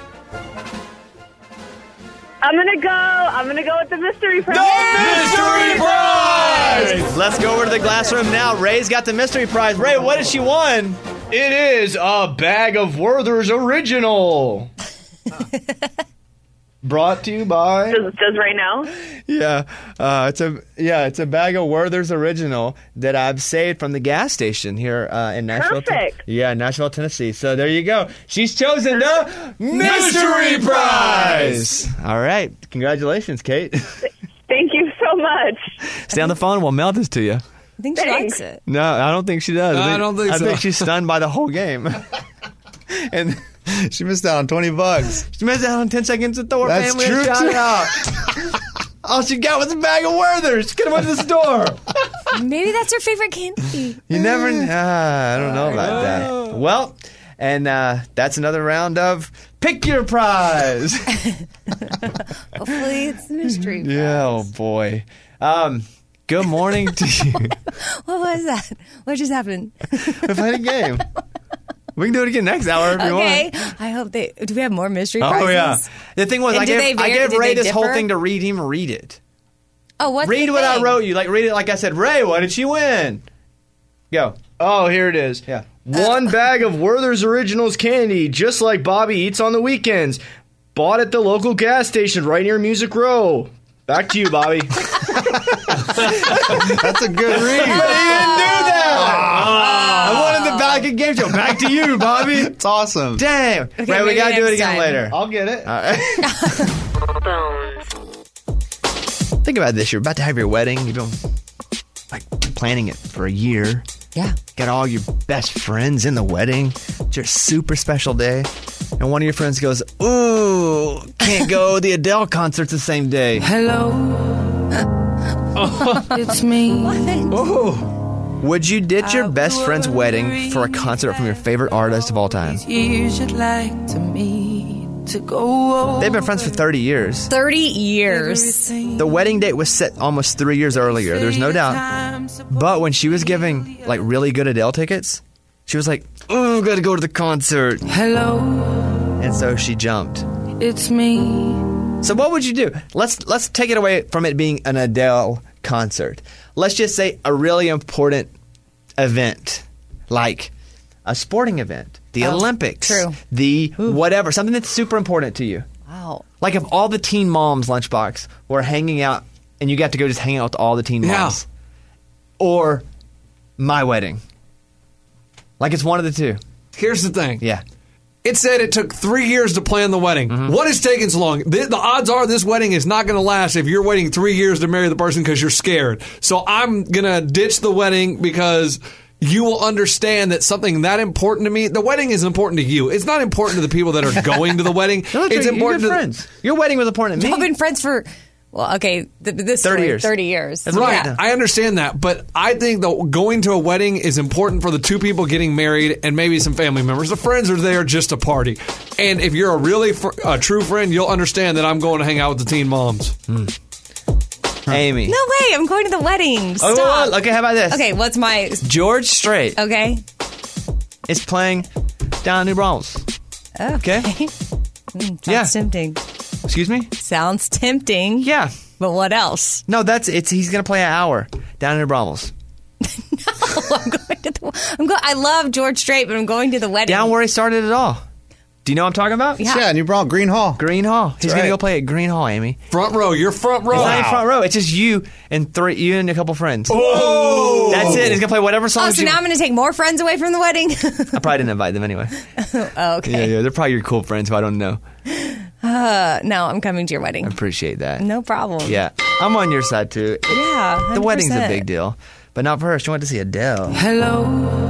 I'm gonna go. I'm gonna go with the mystery prize. Mystery prize! Let's go over to the glass room now. Ray's got the mystery prize. Ray, what did she won? It is a bag of Werther's Original. Brought to you by. Does, does Ray know? Yeah, uh, it's a yeah, it's a bag of Werther's Original that I've saved from the gas station here uh, in Nashville. Perfect. Yeah, Nashville, Tennessee. So there you go. She's chosen the mystery prize. All right, congratulations, Kate. Thank you so much. Stay on the phone. We'll mail this to you. I think she Thanks. likes it. No, I don't think she does. I think, don't think I so. think she's stunned by the whole game. And She missed out on twenty bucks. she missed out on ten seconds to throw her That's family true, a shout too. out. All she got was a bag of Werther's. Get him at the store. Maybe that's her favorite candy. You never. Uh, I don't know about that. Well, and uh, that's another round of Pick Your Prize. Hopefully it's a mystery. Yeah, oh boy. Um, good morning to you. What was that? What just happened? We played a game. We can do it again next hour if you Okay. want. I hope they. Do we have more mystery prizes? Oh yeah. The thing was, And I do gave, they I vary- gave did Ray they this whole differ? thing to read him. Read it. Oh, what's Read the what I thing? wrote you. Like read it like I said. Ray, what did she win? Go. Oh, here it is. Yeah. One bag of Werther's Originals candy, just like Bobby eats on the weekends. Bought at the local gas station right near Music Row. Back to you, Bobby. That's a good read. But he didn't do that. I wanted the back of game show. Back to you, Bobby. It's awesome. Damn. Okay, Ray, we maybe gotta do it next again time. later. I'll get it. All right. Think about this. You're about to have your wedding. You've been like planning it for a year. Yeah. Got all your best friends in the wedding. It's your super special day. And one of your friends goes, ooh, can't go. The Adele concert's the same day. Hello, it's me. Oh. Would you ditch your best friend's wedding for a concert from your favorite artist of all time? Years you'd like to me to go. They've been friends for thirty years. thirty years. The wedding date was set almost three years earlier. There's no doubt. But when she was giving like really good Adele tickets, she was like, "Oh, gotta go to the concert." Hello, and so she jumped. It's me. So what would you do? Let's let's take it away from it being an Adele concert. Let's just say a really important event, like a sporting event, the Oh, Olympics, true. the whatever, something that's super important to you. Wow. Like if all the teen moms lunchbox were hanging out and you got to go just hang out with all the teen Yeah. moms. Or my wedding. Like it's one of the two. Here's the thing. Yeah. It said it took three years to plan the wedding. Mm-hmm. What is taking so long? The, the odds are this wedding is not going to last if you're waiting three years to marry the person because you're scared. So I'm going to ditch the wedding because you will understand that something that important to me, the wedding is important to you. It's not important to the people that are going to the wedding. No, it's you're important good to friends. Your wedding was important to me. Y'all been friends for, well, okay, th- this thirty story, years. thirty years. Right, Yeah. I understand that, but I think that going to a wedding is important for the two people getting married and maybe some family members. The friends are there just to party, and if you're a really fr- a true friend, you'll understand that I'm going to hang out with the teen moms. Mm. Amy. No way, I'm going to the wedding. Oh, Stop. well, okay, how about this? Okay, what's my... George Strait Okay. is playing down in New Braunfels. Okay. Okay. Mm, sounds Yeah. tempting. Excuse me? Sounds tempting. Yeah. But what else? No, that's it's. He's gonna play an hour down in New Braunfels. I'm going to the... I'm go- I love George Strait, but I'm going to the wedding. Down where he started it all. Do you know what I'm talking about? Yeah. Yeah, New Braunfels, Green Hall. Green Hall. He's right. gonna go play at Green Hall, Amy. Front row, you're front row. It's not even front row. It's just you and three, you and a couple friends. Whoa! That's it. He's gonna play whatever Oh, songs. so you now I'm going to take more friends away from the wedding? I probably didn't invite them anyway. Oh, okay. Yeah, yeah. They're probably your cool friends who I don't know. Uh, no, I'm coming to your I wedding. appreciate that. No problem. Yeah, I'm on your side too. Yeah, one hundred percent. The wedding's a big deal, but not for her. She wanted to see Adele. Hello,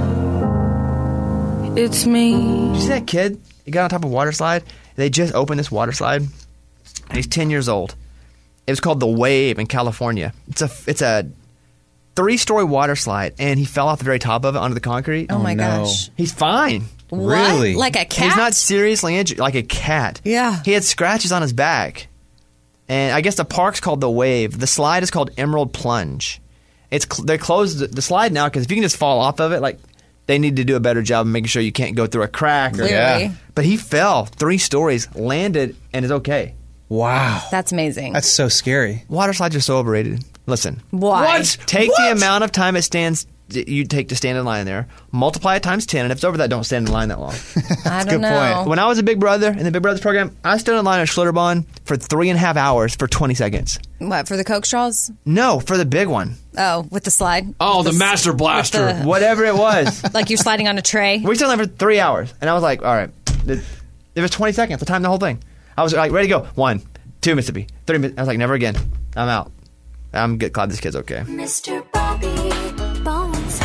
it's me. Did you see that kid? He got on top of a water slide. They just opened this water slide. And he's ten years old. It was called the Wave in California. It's a it's a three-story water slide, and he fell off the very top of it onto the concrete. Oh, my no. gosh. He's fine. What? Really? Like a cat? He's not seriously injured, like a cat. Yeah. He had scratches on his back. And I guess the park's called The Wave. The slide is called Emerald Plunge. It's cl- They closed the slide now because if you can just fall off of it, like, they need to do a better job of making sure you can't go through a crack. Or, Clearly. Yeah. But he fell three stories, landed, and is okay. Wow. That's amazing. That's so scary. Water slides are so overrated. Listen. Why? What? Take What? the amount of time it stands you take to stand in line there, multiply it times ten, and if it's over that, don't stand in line that long. I don't good know. point. When I was a Big Brother in the Big Brothers program, I stood in line at Schlitterbahn for three and a half hours for twenty seconds. What, for the Coke straws? No, for the big one. Oh, with the slide? Oh, With the s- Master with Blaster. the- Whatever it was. like you're sliding on a tray? We stood in line for three hours, and I was like, all right. It, it was twenty seconds, the time the whole thing. I was like, ready to go. One, two, Mississippi. Three, Miss- I was like, never again. I'm out. I'm good. Glad this kid's okay. Mister Bobby Bones.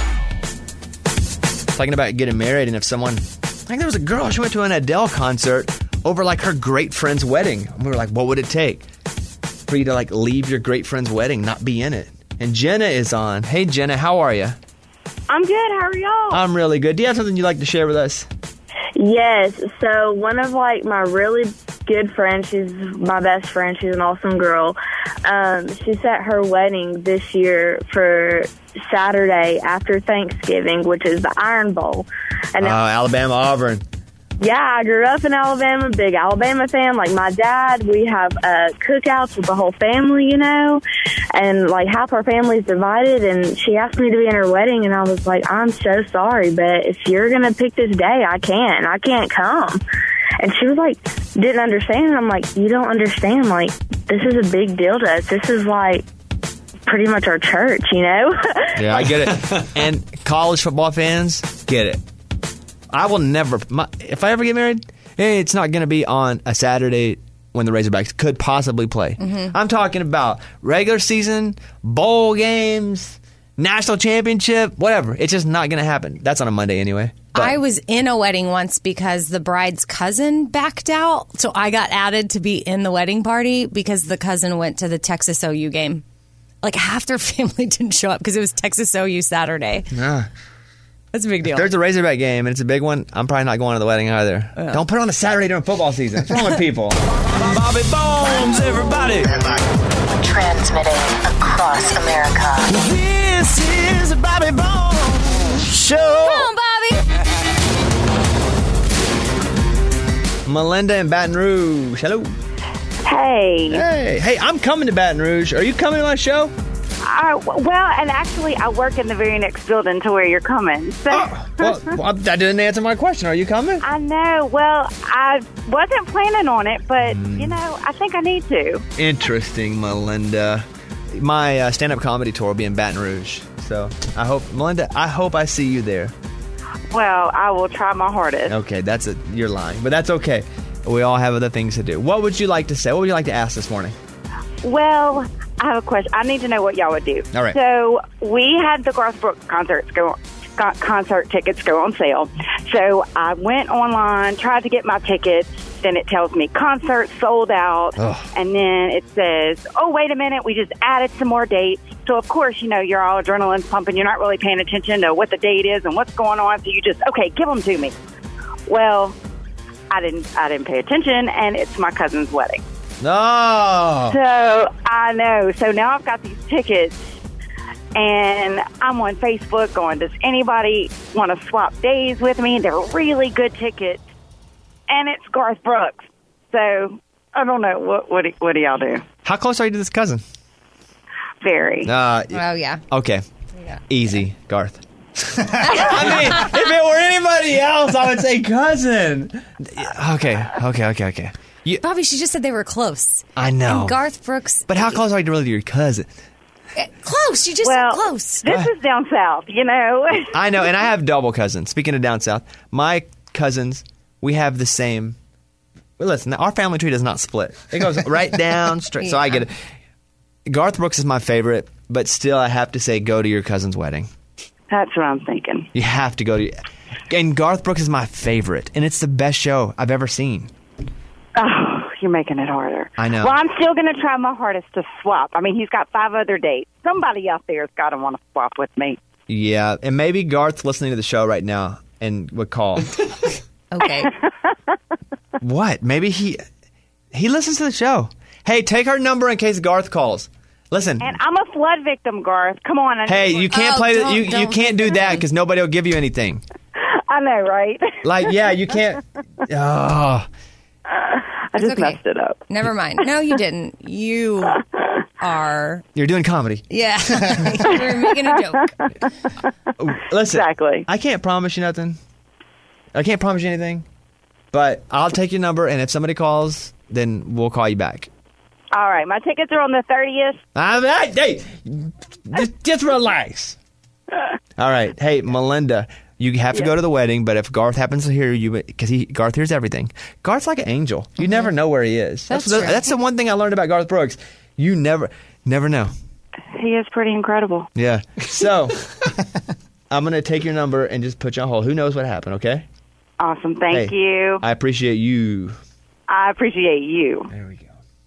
Thinking about getting married, and if someone, I think there was a girl, she went to an Adele concert over like her great friend's wedding. And we were like, what would it take for you to like leave your great friend's wedding, not be in it? And Jenna is on. Hey, Jenna, how are you? I'm good. How are y'all? I'm really good. Do you have something you'd like to share with us? Yes. So one of like my really good friends, she's my best friend. She's an awesome girl. Um, she set her wedding this year for Saturday after Thanksgiving, which is the Iron Bowl. And Oh, Alabama, Auburn. yeah, I grew up in Alabama, big Alabama fan. Like my dad, we have uh, cookouts with the whole family, you know, and like half our family's divided. And she asked me to be in her wedding, and I was like, I'm so sorry, but if you're gonna pick this day, I can't. I can't come. And she was like, didn't understand. And I'm like, you don't understand. Like, this is a big deal to us. This is like pretty much our church, you know? Yeah, I get it. And college football fans get it. I will never, my, if I ever get married, hey, it's not going to be on a Saturday when the Razorbacks could possibly play. Mm-hmm. I'm talking about regular season, bowl games, national championship, whatever. It's just not going to happen. That's on a Monday anyway. But I was in a wedding once because the bride's cousin backed out. So I got added to be in the wedding party because the cousin went to the Texas O U game. Like half their family didn't show up because it was Texas O U Saturday. Yeah. That's a big deal. If there's a Razorback game and it's a big one, I'm probably not going to the wedding either. Yeah. Don't put it on a Saturday during football season. What's wrong with people? Bobby Bones, everybody. Transmitting across America. This is the Bobby Bones Show. Come on, Bobby. Melinda in Baton Rouge. Hello. Hey. Hey. Hey, I'm coming to Baton Rouge. Are you coming to my show? Uh, well, and actually, I work in the very next building to where you're coming. So. Oh, well, well, that didn't answer my question. Are you coming? I know. Well, I wasn't planning on it, but, you know, I think I need to. Interesting, Melinda. My uh, stand-up comedy tour will be in Baton Rouge. So I hope, Melinda, I hope I see you there. Well, I will try my hardest. Okay, that's a, you're lying, but that's okay. We all have other things to do. What would you like to say? What would you like to ask this morning? Well, I have a question. I need to know what y'all would do. All right. So we had the Garth Brooks concerts go concert tickets go on sale. So I went online, tried to get my tickets. Then it tells me concert sold out. Ugh. And then it says, oh, wait a minute, we just added some more dates. So, of course, you know, you're all adrenaline pumping. You're not really paying attention to what the date is and what's going on. So you just, okay, give them to me. Well, I didn't I didn't pay attention, and it's my cousin's wedding. No. So I know. So now I've got these tickets, and I'm on Facebook going, does anybody want to swap days with me? They're really good tickets, and it's Garth Brooks. So I don't know. What what do, what do y'all do? How close are you to this cousin? Very. Uh, Oh, yeah. Okay. Yeah. Easy, Garth. I mean, if it were anybody else, I would say cousin. Okay, okay, okay, okay. You, Bobby, she just said they were close. I know. And Garth Brooks. But how close are you really to your cousin? Close. You just well, said close. This is down south, you know. I know, and I have double cousins. Speaking of down south, my cousins, we have the same. Well, listen, our family tree does not split. It goes right down straight. Yeah. So I get it. Garth Brooks is my favorite, but still, I have to say, go to your cousin's wedding. That's what I'm thinking. You have to go to. And Garth Brooks is my favorite, and it's the best show I've ever seen. Oh, you're making it harder. I know. Well, I'm still going to try my hardest to swap. I mean, he's got five other dates. Somebody out there's got to want to swap with me. Yeah, and maybe Garth's listening to the show right now and would call. Okay. What? Maybe he he listens to the show. Hey, take her number in case Garth calls. Listen. And I'm a flood victim, Garth. Come on. I Hey, you can't Oh, play. The, don't- you you don't can't do that because nobody will give you anything. I know, right? Like, yeah, you can't. Oh, I just okay. messed it up. Never mind. No, you didn't. You are. you're doing comedy. Yeah. You're making a joke. Listen, Exactly. I can't promise you nothing. I can't promise you anything. But I'll take your number, and if somebody calls, then we'll call you back. All right. My tickets are on the thirtieth. I'm, hey, just, just relax. All right. Hey, Melinda, you have to Yeah. go to the wedding, but if Garth happens to hear you, because he Garth hears everything. Garth's like an angel. You never know where he is. That's the, true. that's the one thing I learned about Garth Brooks. You never, never know. He is pretty incredible. Yeah. So, I'm going to take your number and just put you on hold. Who knows what happened, okay? Awesome. Thank Hey, you. I appreciate you. I appreciate you. There we go.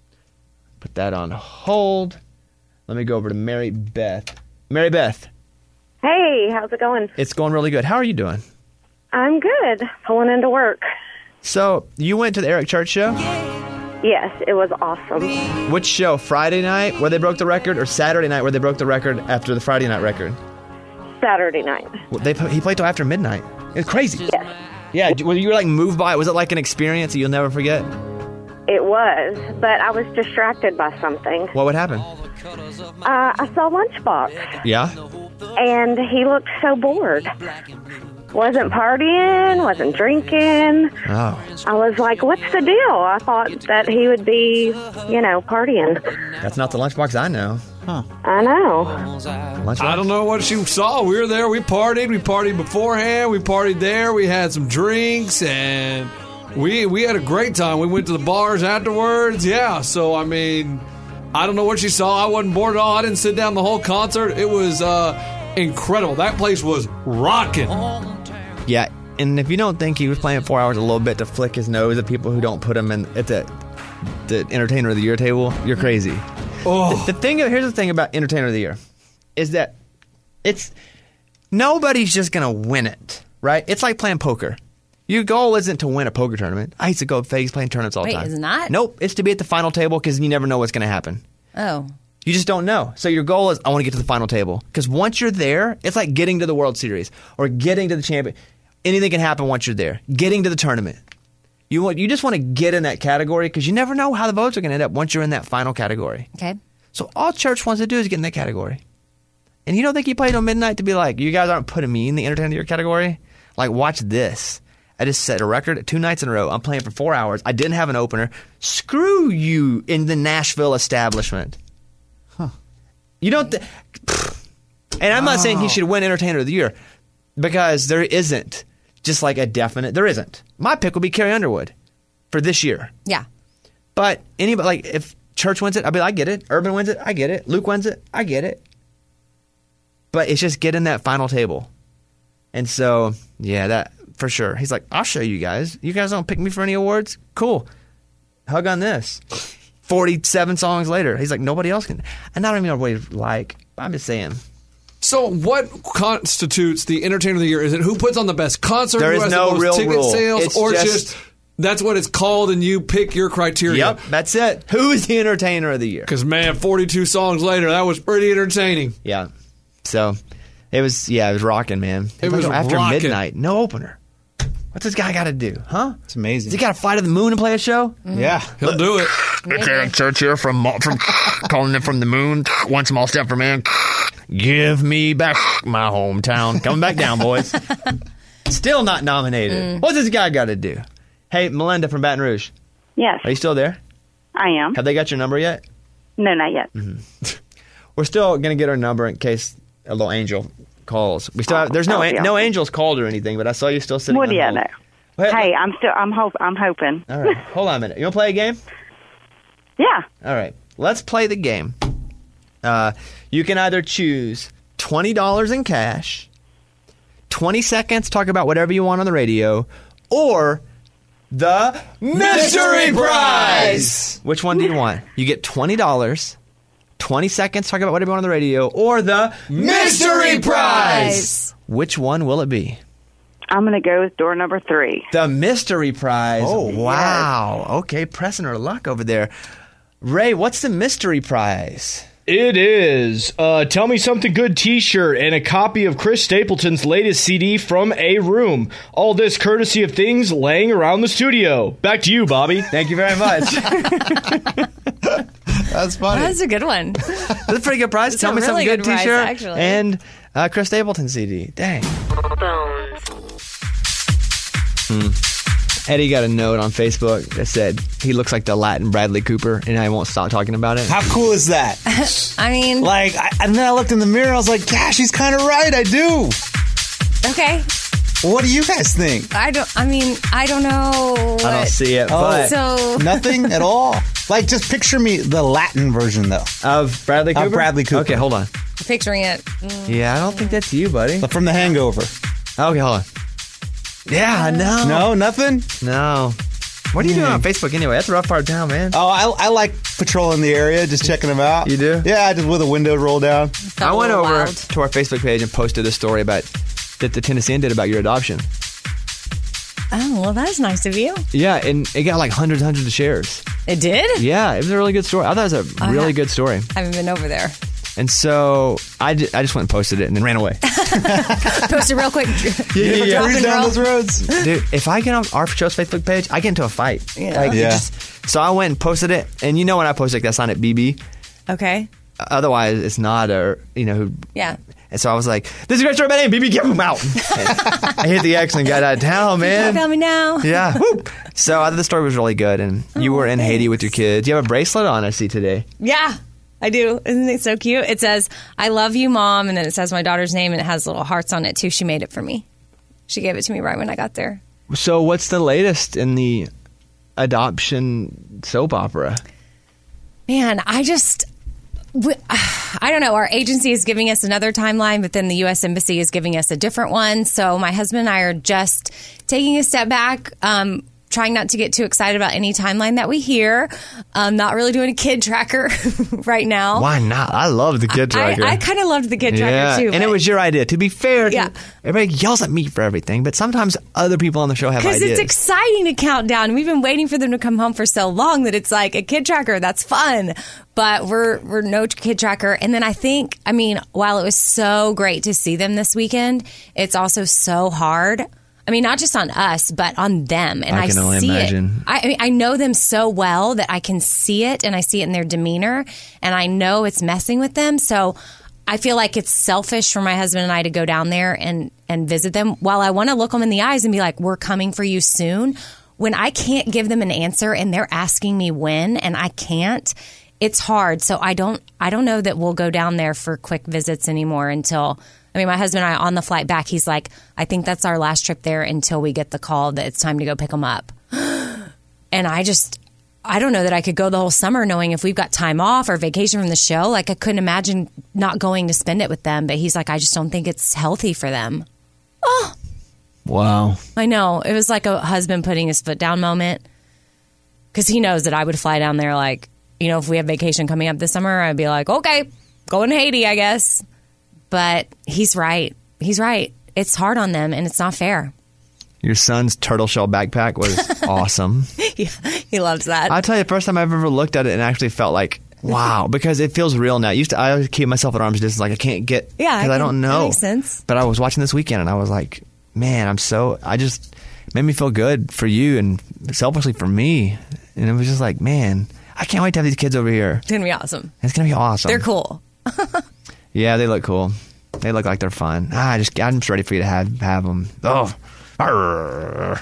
Put that on hold. Let me go over to Mary Beth. Mary Beth, Hey, how's it going? it's going really good. How are you doing? I'm good. Pulling into work. So, you went to the Eric Church show? Yes, it was awesome. Which show? Friday night where they broke the record, or Saturday night where they broke the record after the Friday night record? Saturday night. Well, They He played till after midnight. It's crazy. Yes, Yeah, were you like moved by it? Was it like an experience that you'll never forget? it was, but I was distracted by something. What would happen? Uh, I saw Lunchbox, Yeah? and he looked so bored. Wasn't partying, wasn't drinking. Oh. I was like, what's the deal? I thought that he would be, you know, partying. That's not the Lunchbox I know. Huh. I know. Lunchbox? I don't know what she saw. We were there. We partied. We partied beforehand. We partied there. We had some drinks, and we we had a great time. We went to the bars afterwards. Yeah. So I mean, I don't know what she saw. I wasn't bored at all. I didn't sit down the whole concert. It was uh, incredible. That place was rocking. Yeah, and if you don't think he was playing four hours a little bit to flick his nose at people who don't put him in at the the Entertainer of the Year table, you're crazy. Oh. The, the thing, here's the thing about Entertainer of the Year, is that it's nobody's just gonna win it, right? It's like playing poker. Your goal isn't to win a poker tournament. I used to go to Vegas playing tournaments all the Wait, time. is it not? Nope, it's to be at the final table because you never know what's gonna happen. Oh. You just don't know. So your goal is, I want to get to the final table. Because once you're there, it's like getting to the World Series or getting to the champion. Anything can happen once you're there. Getting to the tournament. You want, you just want to get in that category because you never know how the votes are going to end up once you're in that final category. Okay. So all church wants to do is get in that category. And you don't think he played on midnight to be like, you guys aren't putting me in the Entertainer of the Year category? Like, watch this. I just set a record two nights in a row. I'm playing for four hours. I didn't have an opener. Screw you in the Nashville establishment. You don't. Th- and I'm not saying he should win Entertainer of the Year because there isn't. just like a definite. There isn't. My pick will be Carrie Underwood for this year. Yeah. But anybody, like if Church wins it, I'll be like, I get it. Urban wins it, I get it. Luke wins it, I get it. But it's just getting that final table. And so, yeah, that for sure. He's like, I'll show you guys. You guys don't pick me for any awards? Cool. Hug on this. forty-seven songs later. He's like, nobody else can. And I don't even know what he's like. I'm just saying. So what constitutes the entertainer of the year? Is it who puts on the best concert? There who is has no the most real ticket rule. sales? It's or just- just that's what it's called and you pick your criteria? Yep, that's it. Who is the entertainer of the year? Because, man, forty-two songs later, that was pretty entertaining. Yeah. So it was, yeah, it was rocking, man. It was after rocking. midnight. No opener. What's this guy got to do, huh? It's amazing. Does he got to fly to the moon and play a show? Yeah. He'll do it. It's Eric Church here from, from calling it from the moon. One small step for man. Give me back my hometown. Coming back down, boys. Still not nominated. Mm. What's this guy got to do? Hey, Melinda from Baton Rouge. Yes, Are you still there? I am. Have they got your number yet? No, not yet. We're still going to get her number in case a little angel calls. We still have, there's no Oh, an- yeah. no angels called or anything, but I saw you still sitting What on do you hold. know? Well, Hey, I'm still. I'm hope. I'm hoping. All right, hold on a minute. You want to play a game? Yeah. All right, let's play the game. Uh, you can either choose twenty dollars in cash, twenty seconds, talk about whatever you want on the radio, or the mystery prize. Which one do you want? You get twenty dollars, twenty seconds, talk about whatever you want on the radio, or the mystery prize. Which one will it be? I'm going to go with door number three. The mystery prize. Oh, wow. Okay, pressing her luck over there. Ray, what's the mystery prize? It is uh, Tell Me Something Good t-shirt and a copy of Chris Stapleton's latest C D, From a Room. All this courtesy of things laying around the studio. Back to you, Bobby. Thank you very much. That's funny. That's a good one. That's a pretty good prize. It's Tell a me really something good, good prize, t-shirt actually. and uh, Chris Stapleton C D. Dang. Hmm. Eddie got a note on Facebook that said he looks like the Latin Bradley Cooper, and I won't stop talking about it. How cool is that? I mean, Like, I, and then I looked in the mirror. I was like, "Yeah, she's kind of right. I do." okay. What do you guys think? I don't. I mean, I don't know. I don't what- see it, Oh, but So nothing at all. Like, just picture me the Latin version though of Bradley Cooper. of Bradley Cooper. Okay, hold on. picturing it. Mm. Yeah, I don't think that's you, buddy. But from The Hangover. Okay, hold on. Yeah, no, No, nothing. no. What are you doing on Facebook anyway? That's a rough part of town, man. Oh, I, I like patrolling the area, just checking them out. You do? Yeah, just with a window roll down. I went a little over wild. to our Facebook page and posted a story about that the Tennessean did about your adoption. Oh well, that's nice of you. Yeah, and it got like hundreds, hundreds of shares. It did. Yeah, it was a really good story. I thought it was a Oh, really yeah. good story. I haven't been over there. And so I, ju- I just went and posted it and then ran away. Posted real quick. Yeah, yeah, yeah. Drop Cruise and down roll. those roads. Dude, if I get on our show's Facebook page, I get into a fight. Yeah. Like, it Yeah. just- so I went and posted it, and you know when I post like that's on at B B. Okay. Otherwise, it's not a you know. Who, Yeah. and so I was like, "This is a great story about him, B B. Give him out." And I hit the X and got out of town, You man. found me now. Yeah. Woo. So I thought the story was really good, and you Oh, were in thanks. Haiti with your kids. You have a bracelet on, I see today. Yeah, I do. Isn't it so cute? It says, I love you, Mom. And then it says my daughter's name, and it has little hearts on it, too. She made it for me. She gave it to me right when I got there. So what's the latest in the adoption soap opera? Man, I just... we- I don't know. Our agency is giving us another timeline, but then the U S Embassy is giving us a different one. So my husband and I are just taking a step back, um, trying not to get too excited about any timeline that we hear. Um, not really doing a kid tracker right now. Why not? I love the kid tracker. I, I kind of loved the kid tracker yeah, too. and it but- was your idea. To be fair, to- Yeah. everybody yells at me for everything, but sometimes other people on the show have Because ideas. it's exciting to count down. We've been waiting for them to come home for so long that it's like a kid tracker. That's fun. But we're we're no kid tracker. And then I think, I mean, while it was so great to see them this weekend, it's also so hard. I mean, not just on us, but on them. And I I, can only see imagine. it. I, I mean, I know them so well that I can see it, and I see it in their demeanor, and I know it's messing with them. So I feel like it's selfish for my husband and I to go down there and, and visit them while I want to look them in the eyes and be like, we're coming for you soon. When I can't give them an answer and they're asking me when and I can't, it's hard. So I don't I don't know that we'll go down there for quick visits anymore until I mean, my husband and I, on the flight back, he's like, I think that's our last trip there until we get the call that it's time to go pick them up. And I just, I don't know that I could go the whole summer knowing if we've got time off or vacation from the show. Like, I couldn't imagine not going to spend it with them. But he's like, I just don't think it's healthy for them. Oh, Wow. I know. It was like a husband putting his foot down moment. Because he knows that I would fly down there like, you know, if we have vacation coming up this summer, I'd be like, okay, going to Haiti, I guess. But he's right. He's right. It's hard on them, and it's not fair. Your son's turtle shell backpack was awesome. he, he loves that. I'll tell you, the first time I've ever looked at it and actually felt like, wow, because it feels real now. Used to, I always keep myself at arm's distance, like I can't get, Yeah, I because I, can- don't that know. makes sense. But I was watching this weekend, and I was like, man, I'm so, I just, it made me feel good for you and selfishly for me. And it was just like, man, I can't wait to have these kids over here. It's going to be awesome. It's going to be awesome. They're cool. Yeah, they look cool. They look like they're fun. Ah, I just, I'm just ready for you to have, have them. Oh. Arr.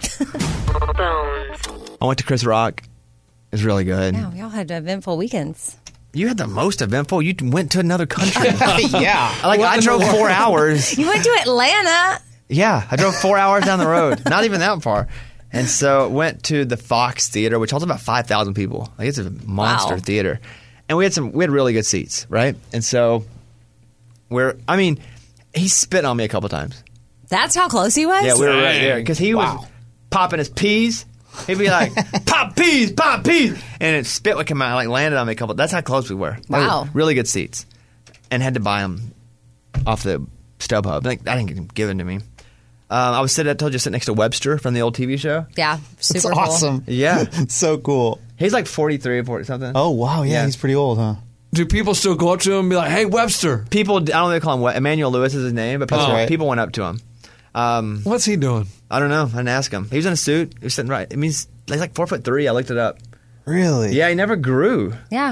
I went to Chris Rock. It was really good. Yeah, we all had eventful weekends. You had the most eventful. You went to another country. Yeah. Like, I drove four hours. You went to Atlanta. Yeah, I drove four hours down the road. Not even that far. And so went to the Fox Theater, which holds about five thousand people. Like, it's a monster Wow. theater. And we had some, we had really good seats, right? And so we're, I mean, he spit on me a couple times. That's how close he was? Yeah, we were right there. Because he Wow. was popping his peas. He'd be like, pop peas, pop peas. And it spit would come out, like landed on me a couple. That's how close we were. They were Wow. really good seats. And had to buy them off the StubHub. Like, I didn't get them given to me. Um, I was sitting, I told you, sitting next to Webster from the old T V show. Yeah, It's super cool. awesome. Yeah. So cool. He's like forty-three or forty something. Oh, wow. Yeah, Yeah. he's pretty old, huh? Do people still go up to him and be like, hey, Webster? People, I don't know if they call him, what, Emmanuel Lewis is his name, but people, That's right. people went up to him. Um, What's he doing? I don't know. I didn't ask him. He was in a suit. He was sitting right. It means he's like four foot three. I looked it up. Really? Yeah, he never grew. Yeah.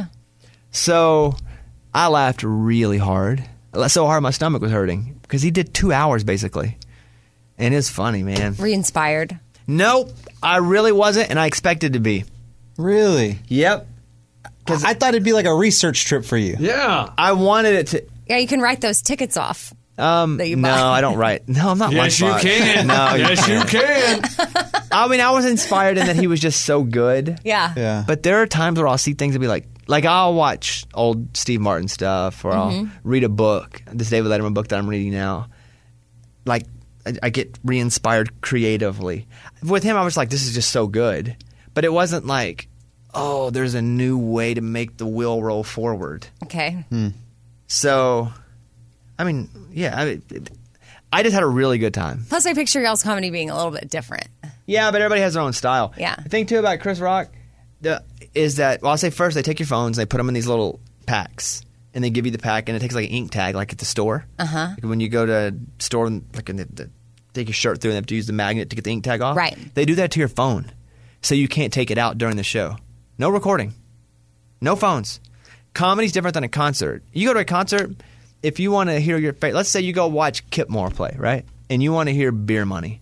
So I laughed really hard. So hard my stomach was hurting because he did two hours basically. And it's funny, man. Re-inspired. Nope, I really wasn't, and I expected to be. Really? Yep. Because I thought it'd be like a research trip for you. Yeah. I wanted it to. Yeah, you can write those tickets off. Um, That you no, buy. I don't write. No, I'm not. Yes, you Lunchbox. can. No, yes, you can. I mean, I was inspired in that he was just so good. Yeah. Yeah. But there are times where I'll see things and be like, like I'll watch old Steve Martin stuff, or I'll read a book, this David Letterman book that I'm reading now. Like, I, I get re-inspired creatively. With him, I was like, this is just so good. But it wasn't like, oh, there's a new way to make the wheel roll forward. Okay. So, I mean, yeah, I, I just had a really good time. Plus, I picture y'all's comedy being a little bit different. Yeah, but everybody has their own style. Yeah. The thing, too, about Chris Rock the, is that, well, I'll say first, they take your phones, they put them in these little packs, and they give you the pack, and it takes like an ink tag, like at the store. Uh-huh. Like when you go to a store, like in the, the, take your shirt through, and they have to use the magnet to get the ink tag off. Right. They do that to your phone, so you can't take it out during the show. No recording. No phones. Comedy's different than a concert. You go to a concert, if you want to hear your favorite, let's say you go watch Kip Moore play, right? And you want to hear Beer Money.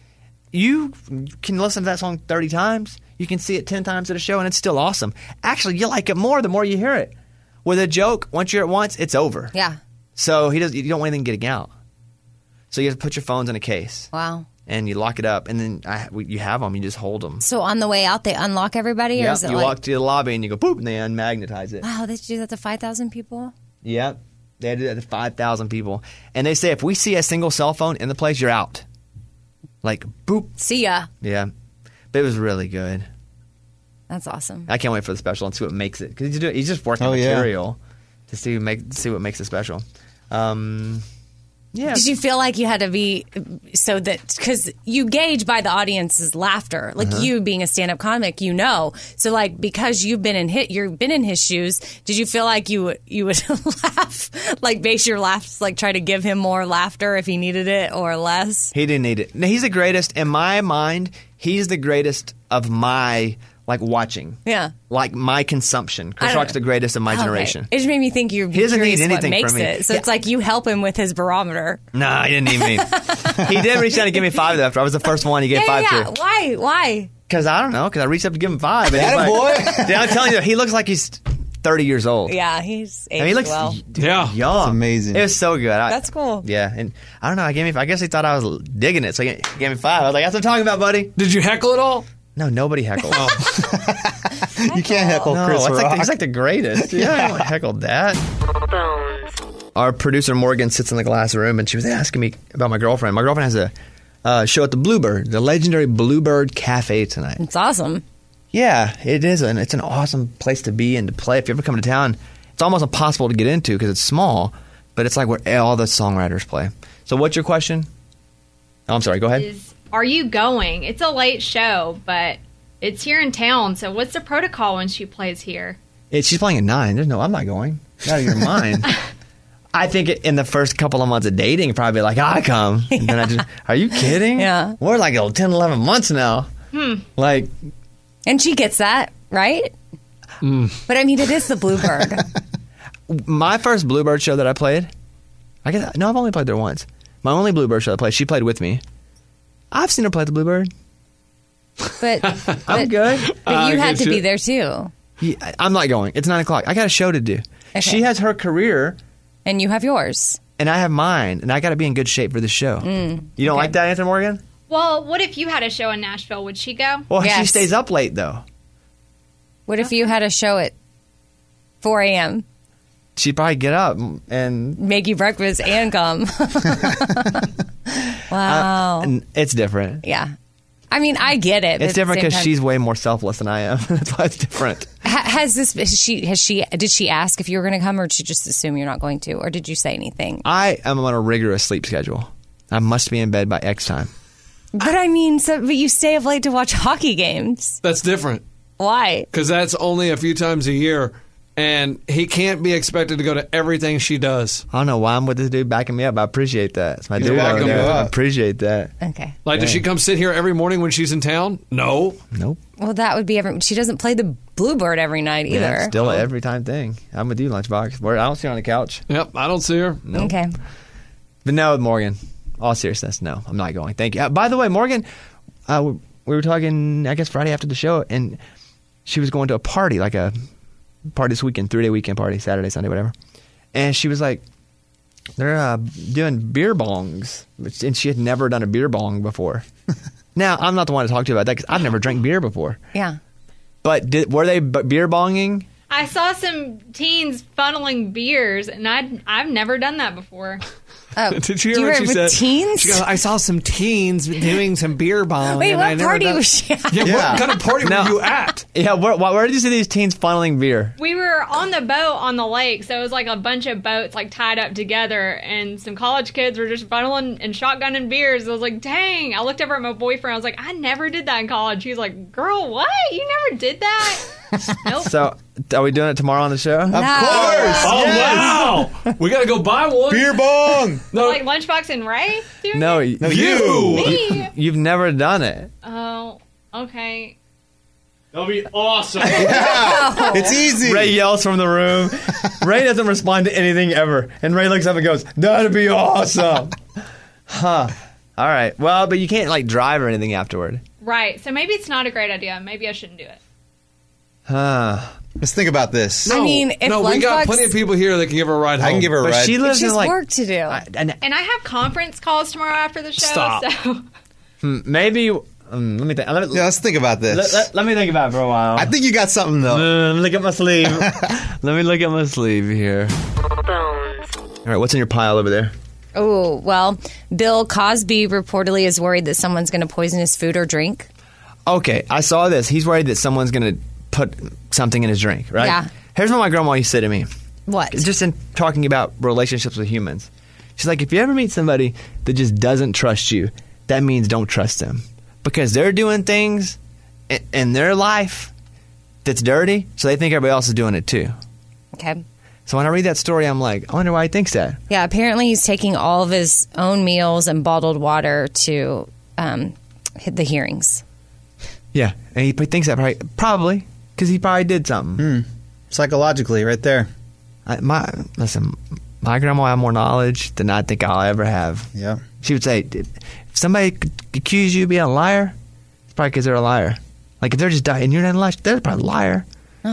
You can listen to that song thirty times. You can see it ten times at a show, and it's still awesome. Actually, you like it more the more you hear it. With a joke, once you hear it once, it's over. Yeah. So he does. You don't want anything getting out. So you have to put your phones in a case, Wow. and you lock it up, and then I, we, you have them. You just hold them. So on the way out, they unlock everybody? Or Yep. is it You like, walk to the lobby, and you go, boop, and they unmagnetize it. wow, they do that to five thousand people? Yep. They had to do that to five thousand people. And they say if we see a single cell phone in the place, you're out. Like, boop. See ya. Yeah. But it was really good. That's awesome. I can't wait for the special and see what makes it. Because he's, doing- he's just working Oh, yeah. material to see, make, see what makes it special. Um, yeah. Did you feel like you had to be so that because you gauge by the audience's laughter, like Uh-huh. you being a stand-up comic, you know. So like because you've been in hit, you've been in his shoes. Did you feel like you you would laugh, like base your laughs, like try to give him more laughter if he needed it or less? He didn't need it. No, he's the greatest. In my mind, he's the greatest of my, like, watching. Yeah. Like, my consumption. I Chris don't Rock's know. the greatest of my Okay. generation. It just made me think you're He doesn't need curious what anything makes from me. it. So Yeah. it's like you help him with his barometer. Nah, he didn't need me. He did reach out and give me five after. I was the first one he gave yeah, five yeah. to. Why? Why? Because I don't know. Because I reached up to give him five. And he's Atta like, boy. Dude, I'm telling you, he looks like he's thirty years old. Yeah, he's aged I mean, he looks well. dude, young. It's amazing. It was so good. I, That's cool. Yeah, and I don't know. I gave me. I guess he thought I was digging it, so he gave me five. I was like, "That's what I'm talking about, buddy." Did you heckle at all? No, nobody heckled. You can't heckle no, Chris it's Rock. like the, he's like the greatest. Yeah, I don't heckled that. Our producer Morgan sits in the glass room, and she was asking me about my girlfriend. My girlfriend has a uh, show at the Bluebird, the legendary Bluebird Cafe tonight. It's awesome. Yeah, it is, and it's an awesome place to be and to play. If you ever come to town, it's almost impossible to get into because it's small, but it's like where all the songwriters play. So, what's your question? Oh, I'm sorry. Go ahead. Is, are you going? It's a late show, but it's here in town. So, what's the protocol when she plays here? It, she's playing at nine. There's no. I'm not going. Out of your mind. I think in the first couple of months of dating, probably like I come. And then I just, are you kidding? Yeah. We're like oh, ten, eleven months now. Hmm. Like, And she gets that, right? mm. But I mean, it is the Bluebird. My first Bluebird show that I played, I guess no, I've only played there once. My only Bluebird show I played, she played with me. I've seen her play the Bluebird. But, I'm but- good. But you had to be there too. Yeah, I'm not going. It's nine o'clock. I got a show to do. Okay. She has her career, and you have yours, and I have mine, and I got to be in good shape for the show. Mm, you don't like that, Anthony Morgan? Well, what if you had a show in Nashville? Would she go? Well, she stays up late though. What if you had a show at four a.m.? She'd probably get up and make you breakfast and come. Wow. Uh, and it's different. Yeah. I mean, I get it. but It's at the different same because time- she's way more selfless than I am. That's why it's different. Ha- has this? Has she? Has she? Did she ask if you were going to come, or did she just assume you're not going to, or did you say anything? I am on a rigorous sleep schedule. I must be in bed by X time. But I mean, so but you stay up late to watch hockey games. That's different. Why? Because that's only a few times a year, and he can't be expected to go to everything she does. I don't know why I'm with this dude backing me up. I appreciate that. It's my He's dude. backing over you there. I up. appreciate that. Okay. Like, does she come sit here every morning when she's in town? No. Nope. Well, that would be every. She doesn't play the Bluebird every night either. Yeah, it's still an every time thing. I'm with you, Lunchbox. Where I don't see her on the couch. Yep, I don't see her. No. Okay. But no, Morgan. All seriousness, no, I'm not going. Thank you. Uh, by the way, Morgan, uh, we we were talking, I guess, Friday after the show, and she was going to a party, like a party this weekend, three-day weekend party, Saturday, Sunday, whatever. And she was like, they're uh, doing beer bongs, which, and she had never done a beer bong before. Now, I'm not the one to talk to you about that because I've never drank beer before. Yeah. But did, were they b- beer bonging? I saw some teens funneling beers, and I I've never done that before. Oh, Did you hear what she said? teens? She goes, I saw some teens doing some beer bong. Wait, and what I never party done-" was she at? Yeah, Yeah. what kind of party No. were you at? Yeah, where, where did you see these teens funneling beer? We were on the boat on the lake, so it was like a bunch of boats like tied up together, and some college kids were just funneling and shotgunning beers. I was like, dang! I looked over at my boyfriend. I was like, I never did that in college. He was like, girl, what? You never did that? Nope. So, are we doing it tomorrow on the show? Of course. Oh, Yes. wow. We got to go buy one. Beer bong. No, Like Lunchbox and Ray doing No, it? no, you. Me? You've never done it. Oh, okay. That'll be awesome. Yeah. It's easy. Ray yells from the room. Ray doesn't respond to anything ever. And Ray looks up and goes, that'd be awesome. Huh. All right. Well, but you can't, like, drive or anything afterward. Right. So maybe it's not a great idea. Maybe I shouldn't do it. Huh. Let's think about this. I mean, if no, we got Lunchbox- plenty of people here that can give her a ride home. I can give her a But ride. she lives She's in, like, work to do. and And I have conference calls tomorrow after the show. Stop. So hmm, maybe, um, let me think. Let me, yeah, let's think about this. let, let- let me think about it for a while. I think you got something though. Uh, let me look at my sleeve. Let me look at my sleeve here. All right, what's in your pile over there? Oh, well, Bill Cosby reportedly is worried that someone's going to poison his food or drink. Okay, I saw this. He's worried that someone's going to put something in his drink, right? Yeah. Here's what my grandma used to say to me. What? Just in talking about relationships with humans. She's like, if you ever meet somebody that just doesn't trust you, that means don't trust them. Because they're doing things in, in their life that's dirty, so they think everybody else is doing it too. Okay. So when I read that story, I'm like, I wonder why he thinks that. Yeah, apparently he's taking all of his own meals and bottled water to um, hit the hearings. Yeah, and he thinks that probably, probably because he probably did something. Hmm. Psychologically, right there. I, my listen, my grandma had more knowledge than I think I'll ever have. Yeah. She would say, if somebody could accuse you of being a liar, it's probably because they're a liar. Like if they're just dying and you're not a liar, they're probably a liar. Oh.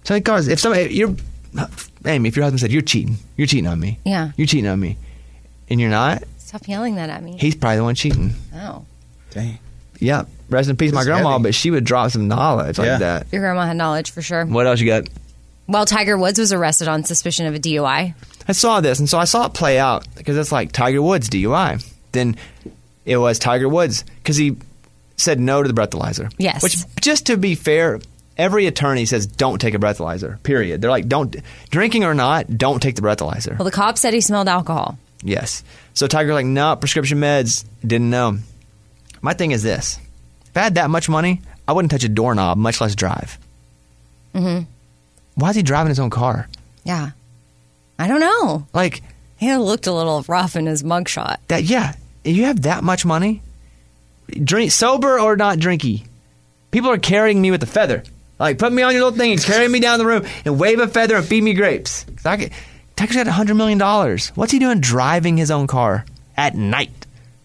So many cars. If somebody, you're, Amy, if your husband said, you're cheating, you're cheating on me. Yeah. You're cheating on me. And you're not, Stop yelling that at me. he's probably the one cheating. Oh. Dang. Yeah. Rest in peace, my This is grandma, heavy. but she would drop some knowledge Yeah. like that. Your grandma had knowledge for sure. What else you got? Well, Tiger Woods was arrested on suspicion of a D U I. I saw this, and so I saw it play out because it's like Tiger Woods D U I. Then it was Tiger Woods because he said no to the breathalyzer. Yes. Which, just to be fair, every attorney says don't take a breathalyzer. Period. They're like, don't drinking or not, don't take the breathalyzer. Well, the cop said he smelled alcohol. Yes. So Tiger's like, no, prescription meds. Didn't know. My thing is this: if I had that much money, I wouldn't touch a doorknob, much less drive. Mm-hmm. Why is he driving his own car? Yeah. I don't know. Like, he looked a little rough in his mugshot. that. Yeah, you have that much money, drink sober or not drinky. People are carrying me with a feather. Like, put me on your little thing and carry me down the room and wave a feather and feed me grapes. I could, Tiger's got one hundred million dollars. What's he doing driving his own car at night?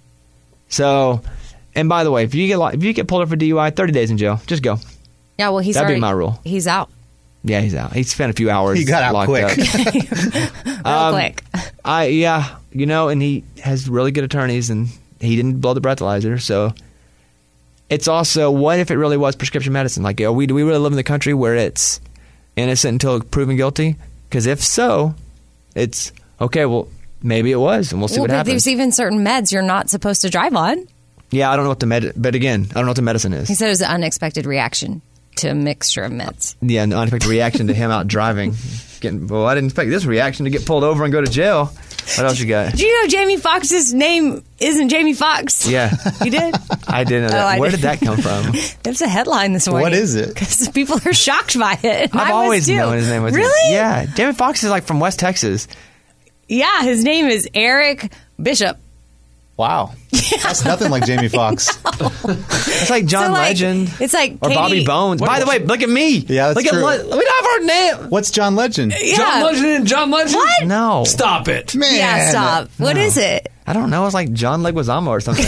So, and by the way, if you get lo- if you get pulled up for D U I, thirty days in jail. Just go. Yeah, well, he's That'd be already, my rule. He's out. Yeah, he's out. He spent a few hours. He got out locked quick. up. Real Um, quick. I yeah, you know, and he has really good attorneys, and he didn't blow the breathalyzer. So it's also, what if it really was prescription medicine? Like, are we do we really live in the country where it's innocent until proven guilty? Because if so, it's okay. Well, maybe it was, and we'll see Well, what but happens. there's even certain meds you're not supposed to drive on. Yeah, I don't know what the med, but again, I don't know what the medicine is. He said it was an unexpected reaction to a mixture of meds. Yeah, an unexpected reaction to him out driving. Getting, well, I didn't expect this reaction to get pulled over and go to jail. What else you got? Do you know Jamie Foxx's name isn't Jamie Foxx? Yeah. You did? I didn't know Oh, that. I Where did. did that come from? There's a headline this morning. What is it? Because people are shocked by it. I've I always was too. known his name was Really? Yeah, Jamie Foxx is like from West Texas. Yeah, his name is Eric Bishop. Wow. That's nothing like Jamie Foxx. It's like John So, like, Legend. it's like or Katie- Bobby Bones. What- By the way, look at me. Yeah, that's look true. At, Le- we don't have our name. What's John Legend? Yeah. John Legend and John Legend? What? No, Stop it. Man. Yeah, stop. What No. is it? I don't know. It's like John Leguizamo or something.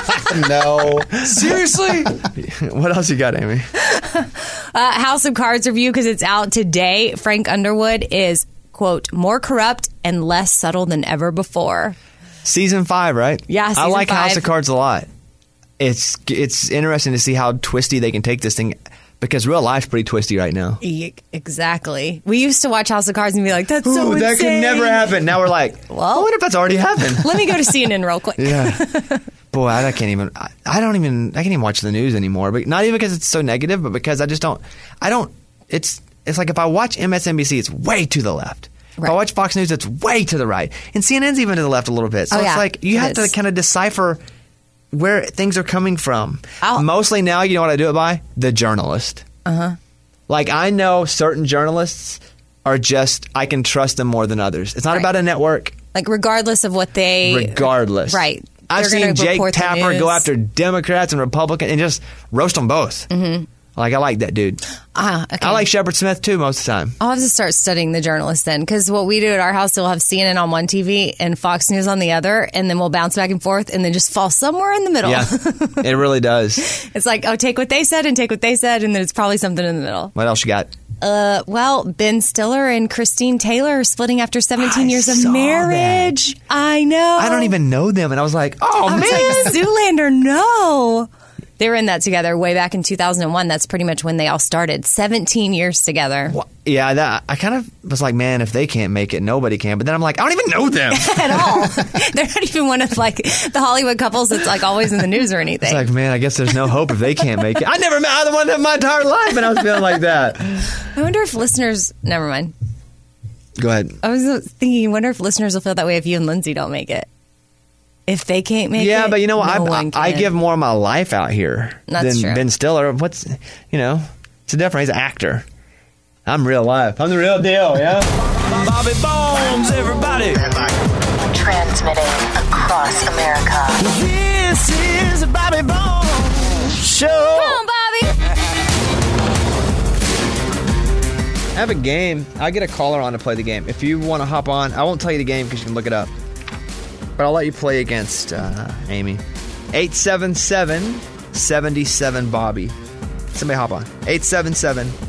No. Seriously? What else you got, Amy? Uh, House of Cards review, because it's out today. Frank Underwood is, quote, more corrupt and less subtle than ever before. Season five, right? Yeah, I season like House five. of Cards a lot. It's it's interesting to see how twisty they can take this thing, because real life's pretty twisty right now. E- Exactly. We used to watch House of Cards and be like, that's so Ooh, that insane. could never happen. Now we're like, well, I wonder if that's already happened. Let me go to C N N real quick. Yeah. Boy, I, I can't even. I, I don't even. I can't even watch the news anymore. But not even because it's so negative, but because I just don't. I don't. It's. It's like if I watch M S N B C, it's way to the left. If I watch Fox News, it's way to the right, and C N N's even to the left a little bit. So Oh, it's yeah, like you it have is. to kind of decipher where things are coming from. Mostly now, you know what I do it by? The journalist. Uh huh. Like, I know certain journalists are just, I can trust them more than others. It's not about a network. Like, regardless of what they. Regardless. Right. I've They're gonna seen Jake report the Tapper news. go after Democrats and Republicans and just roast them both. Mm-hmm. Like, I like that dude. Ah, okay. I like Shepard Smith, too, most of the time. I'll have to start studying the journalists then, because what we do at our house, we'll have C N N on one T V and Fox News on the other, and then we'll bounce back and forth and then just fall somewhere in the middle. Yeah, it really does. It's like, oh, take what they said and take what they said, and then it's probably something in the middle. What else you got? Uh, well, Ben Stiller and Christine Taylor are splitting after seventeen I years of saw marriage. I know. I don't even know them. And I was like, oh, I was man. like, Zoolander, no. They were in that together way back in two thousand one. That's pretty much when they all started. seventeen years together. Yeah, that, I kind of was like, man, if they can't make it, nobody can. But then I'm like, I don't even know them. At all. They're not even one of like the Hollywood couples that's like always in the news or anything. It's like, man, I guess there's no hope if they can't make it. I never met either one of them my entire life, and I was feeling like that. I wonder if listeners. Never mind. Go ahead. I was thinking, I wonder if listeners will feel that way if you and Lindsay don't make it. If they can't make it. Yeah, but you know what? no I, one I, I can. give more of my life out here That's than true. Ben Stiller. What's, you know, it's a different. He's an actor. I'm real life. I'm the real deal, yeah? Bobby Bones, everybody. Transmitting across America. This is the Bobby Bones Show. Come on, Bobby. I have a game. I'll get a caller on to play the game. If you want to hop on, I won't tell you the game because you can look it up. But I'll let you play against uh, Amy. eight seven seven, seven seven, Bobby. Somebody hop on. eight seven seven,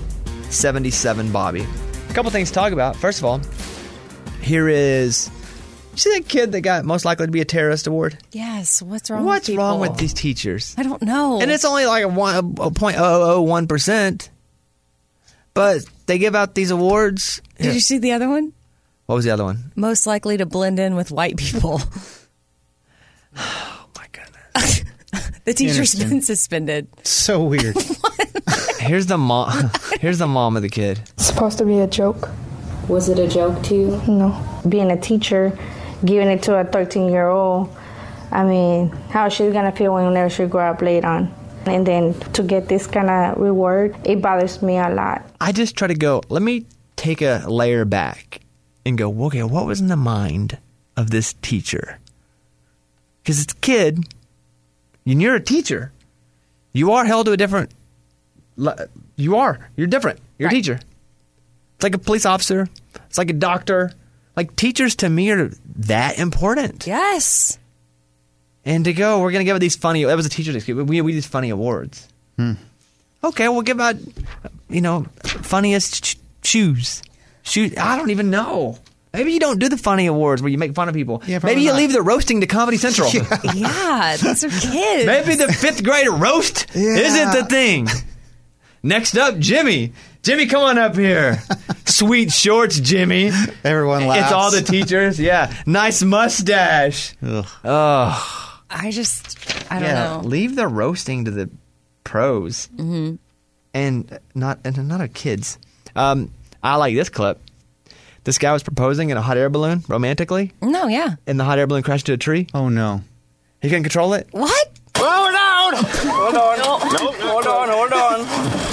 seventy-seven Bobby. A couple things to talk about. First of all, here is... You see that kid that got most likely to be a terrorist award? Yes. What's wrong What's with people? wrong with these teachers? I don't know. And it's only like a one a zero point zero zero one percent. But they give out these awards. Did Here. you see the other one? What was the other one? Most likely to blend in with white people. Oh, my goodness. The teacher's Interesting. been suspended. So weird. Here's the mom. Here's the mom of the kid. It's supposed to be a joke. Was it a joke to you? No. Being a teacher, giving it to a thirteen-year-old, I mean, how is she going to feel whenever she grow up later on? And then to get this kind of reward, it bothers me a lot. I just try to go, let me take a layer back and go, okay, what was in the mind of this teacher? Because it's a kid, and you're a teacher. You are held to a different, you are, you're different. You're right. A teacher. It's like a police officer. It's like a doctor. Like, teachers to me are that important. Yes. And to go, we're going to give out these funny, that was a teacher's excuse, we we these funny awards. Hmm. Okay, we'll give out, you know, funniest sh- shoes. Shoes. I don't even know. Maybe you don't do the funny awards where you make fun of people. Yeah, Maybe you not. leave the roasting to Comedy Central. Yeah, yeah those are kids. Maybe the fifth grade roast yeah. isn't the thing. Next up, Jimmy. Jimmy, come on up here. Sweet shorts, Jimmy. Everyone laughs. It's all the teachers. Yeah. Nice mustache. Ugh. Oh. I just, I don't yeah, know. Leave the roasting to the pros. Mm-hmm. And not and not our kids. Um, I like this clip. This guy was proposing in a hot air balloon romantically. No, yeah. And the hot air balloon crashed into a tree. Oh, no. He couldn't control it? What? Hold on. Hold on. Nope. Hold on. Hold on.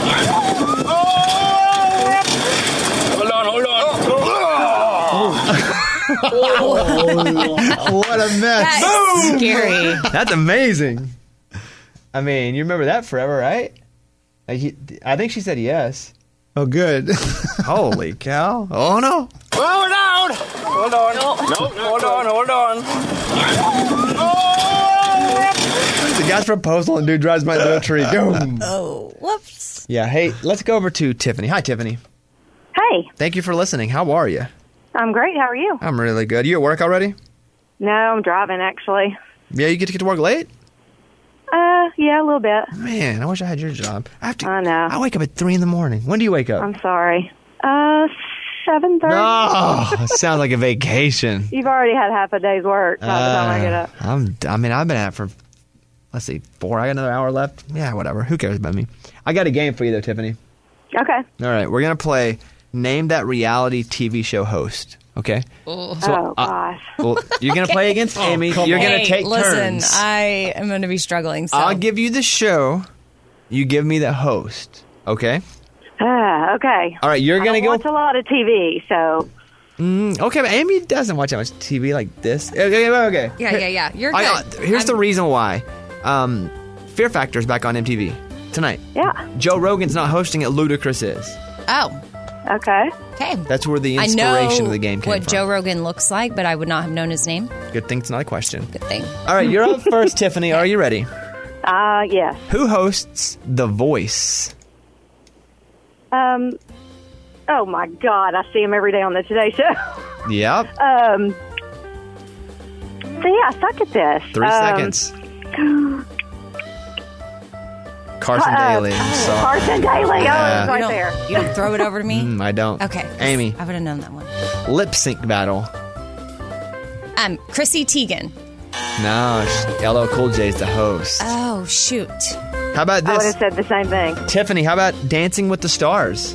Hold on. Hold on. Oh, what a mess. That's scary. That's amazing. I mean, you remember that forever, right? Like he, I think she said yes. Oh, good. Holy cow. Oh, no. Hold on. Hold on. Nope. Hold on. Hold on. The guy's proposal and dude drives by into a tree. Boom. Oh, whoops. Yeah, hey, let's go over to Tiffany. Hi, Tiffany. Hey. Thank you for listening. How are you? I'm great. How are you? I'm really good. You at work already? No, I'm driving, actually. Yeah, you get to get to work late? Uh, yeah, a little bit. Man, I wish I had your job. I have to. I know. I wake up at three in the morning. When do you wake up? I'm sorry. Uh, seven thirty. Oh, sounds like a vacation. You've already had half a day's work by the time I get up. Uh, I'm. I mean, I've been at it for. Let's see, four. I got another hour left. Yeah, whatever. Who cares about me? I got a game for you though, Tiffany. Okay. All right, we're gonna play. Name that reality T V show host. Okay. Oh, So, oh uh, gosh. Well, you're gonna play against Amy. Oh, you're gonna hey, take listen, turns. I am going to be struggling. So. I'll give you the show. You give me the host. Okay. Ah, okay. All right, you're I gonna don't go. watch a lot of T V, so. Mm, okay, but Amy doesn't watch that much T V like this. Okay, okay. okay. Yeah, yeah, yeah. You're I, good. uh, here's I'm- the reason why. Um, Fear Factor's back on M T V tonight. Yeah. Joe Rogan's not hosting it. Ludacris is. Oh. Okay. Okay. That's where the I inspiration know of the game came what from. Joe Rogan looks like, but I would not have known his name. Good thing it's not a question. Good thing. All right, you're up first, Tiffany. Are you ready? Uh, yes. Who hosts The Voice? Um, oh my God, I see him every day on the Today Show. Yep. Um, so yeah, I suck at this. Three um, seconds. Carson uh, Daly. I'm sorry. Carson Daly. Yeah. Oh, it's right You don't- there. You don't throw it over to me? Mm, I don't. Okay. Amy. I would have known that one. Lip sync battle. Um, Chrissy Teigen. No, sh- L L Cool J's the host. Oh, shoot. How about I would this? have said the same thing. Tiffany, how about Dancing with the Stars?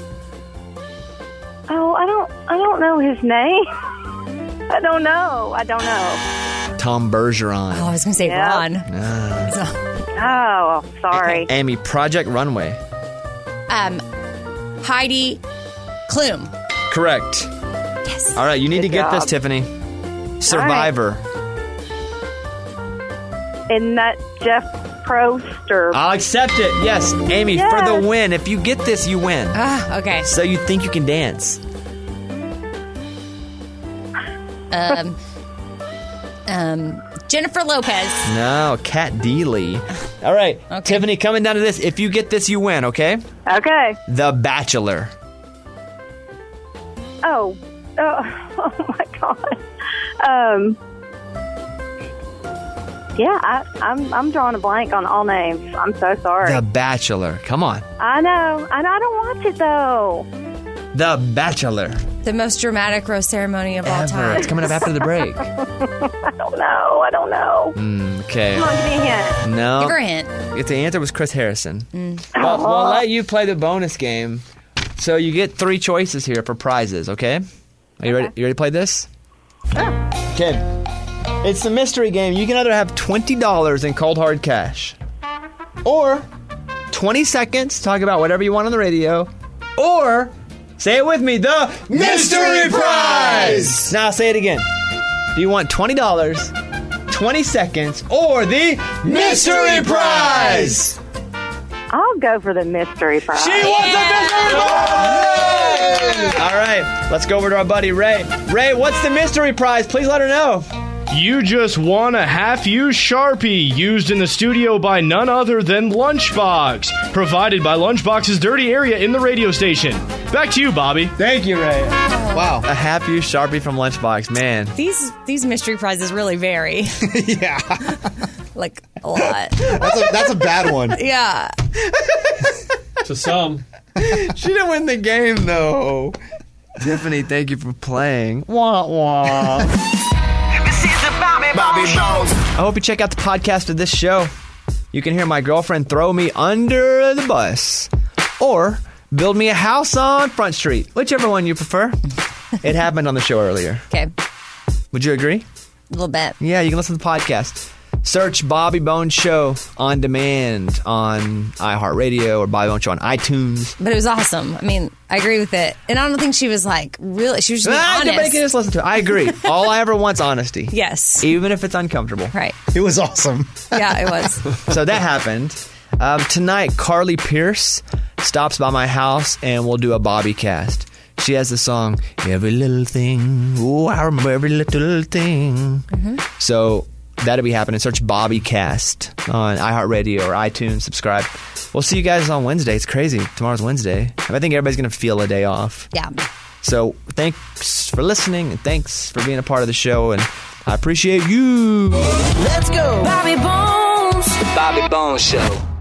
Oh, I don't, I don't know his name. I don't know. I don't know. Tom Bergeron. Oh, I was going to say Yeah. Ron. Ah. Oh, sorry. Amy, Project Runway. Um, Heidi Klum. Correct. Yes. All right, you need Good to get this, job. Tiffany. Survivor. Isn't that Jeff Probst or? I'll accept it. Yes, Amy, Yes. for the win. If you get this, you win. Ah, okay. So you think you can dance. Um, um, Jennifer Lopez. No, Kat Deely. All right, Okay. Tiffany, coming down to this. If you get this, you win, okay? Okay. The Bachelor. Oh. Oh, oh my God. Um. Yeah, I, I'm I'm drawing a blank on all names. I'm so sorry. The Bachelor. Come on. I know. I know. I don't watch it though. The Bachelor. The most dramatic rose ceremony of all Ever. time. It's coming up after the break. I don't know. I don't know. Mm, okay. Come on, give me a hint. No. Give her a hint. If the answer was Chris Harrison. Mm. Well, we'll let you play the bonus game. So you get three choices here for prizes, okay? Are you ready? You ready to play this? Okay. It's a mystery game. You can either have twenty dollars in cold hard cash, or twenty seconds to talk about whatever you want on the radio, or, say it with me, the mystery prize! Now say it again. Do you want twenty dollars, twenty seconds, or the mystery prize? I'll go for the mystery prize. She wants a mystery prize! All right, let's go over to our buddy Ray. Ray, what's the mystery prize? Please let her know. You just won a half-used Sharpie used in the studio by none other than Lunchbox, provided by Lunchbox's dirty area in the radio station. Back to you, Bobby. Thank you, Ray. Wow. A half-used Sharpie from Lunchbox, man. These these mystery prizes really vary. Yeah. Like, a lot. That's a, that's a bad one. Yeah. To some. She didn't win the game, though. Tiffany, thank you for playing. Wah, wah. Bobby Bones. I hope you check out the podcast of this show. You can hear my girlfriend throw me under the bus or build me a house on Front Street, whichever one you prefer. It happened on the show earlier. Okay. Would you agree? A little bit. Yeah, you can listen to the podcast. Search Bobby Bones Show on demand on iHeartRadio or Bobby Bones Show on iTunes. But it was awesome. I mean, I agree with it. And I don't think she was like, really, she was just being Ah, honest. Nobody can just listen to it. I agree. All I ever want's honesty. Yes. Even if it's uncomfortable. Right. It was awesome. Yeah, it was. So that happened. Um, tonight, Carly Pierce stops by my house and we'll do a Bobby cast. She has the song, Every Little Thing. Oh, I remember every little thing. Mm-hmm. So that'll be happening. Search Bobby Cast on iHeartRadio or iTunes. Subscribe. We'll see you guys on Wednesday. It's crazy. Tomorrow's Wednesday. I think everybody's going to feel a day off. Yeah. So thanks for listening and thanks for being a part of the show. And I appreciate you. Let's go. Bobby Bones. The Bobby Bones Show.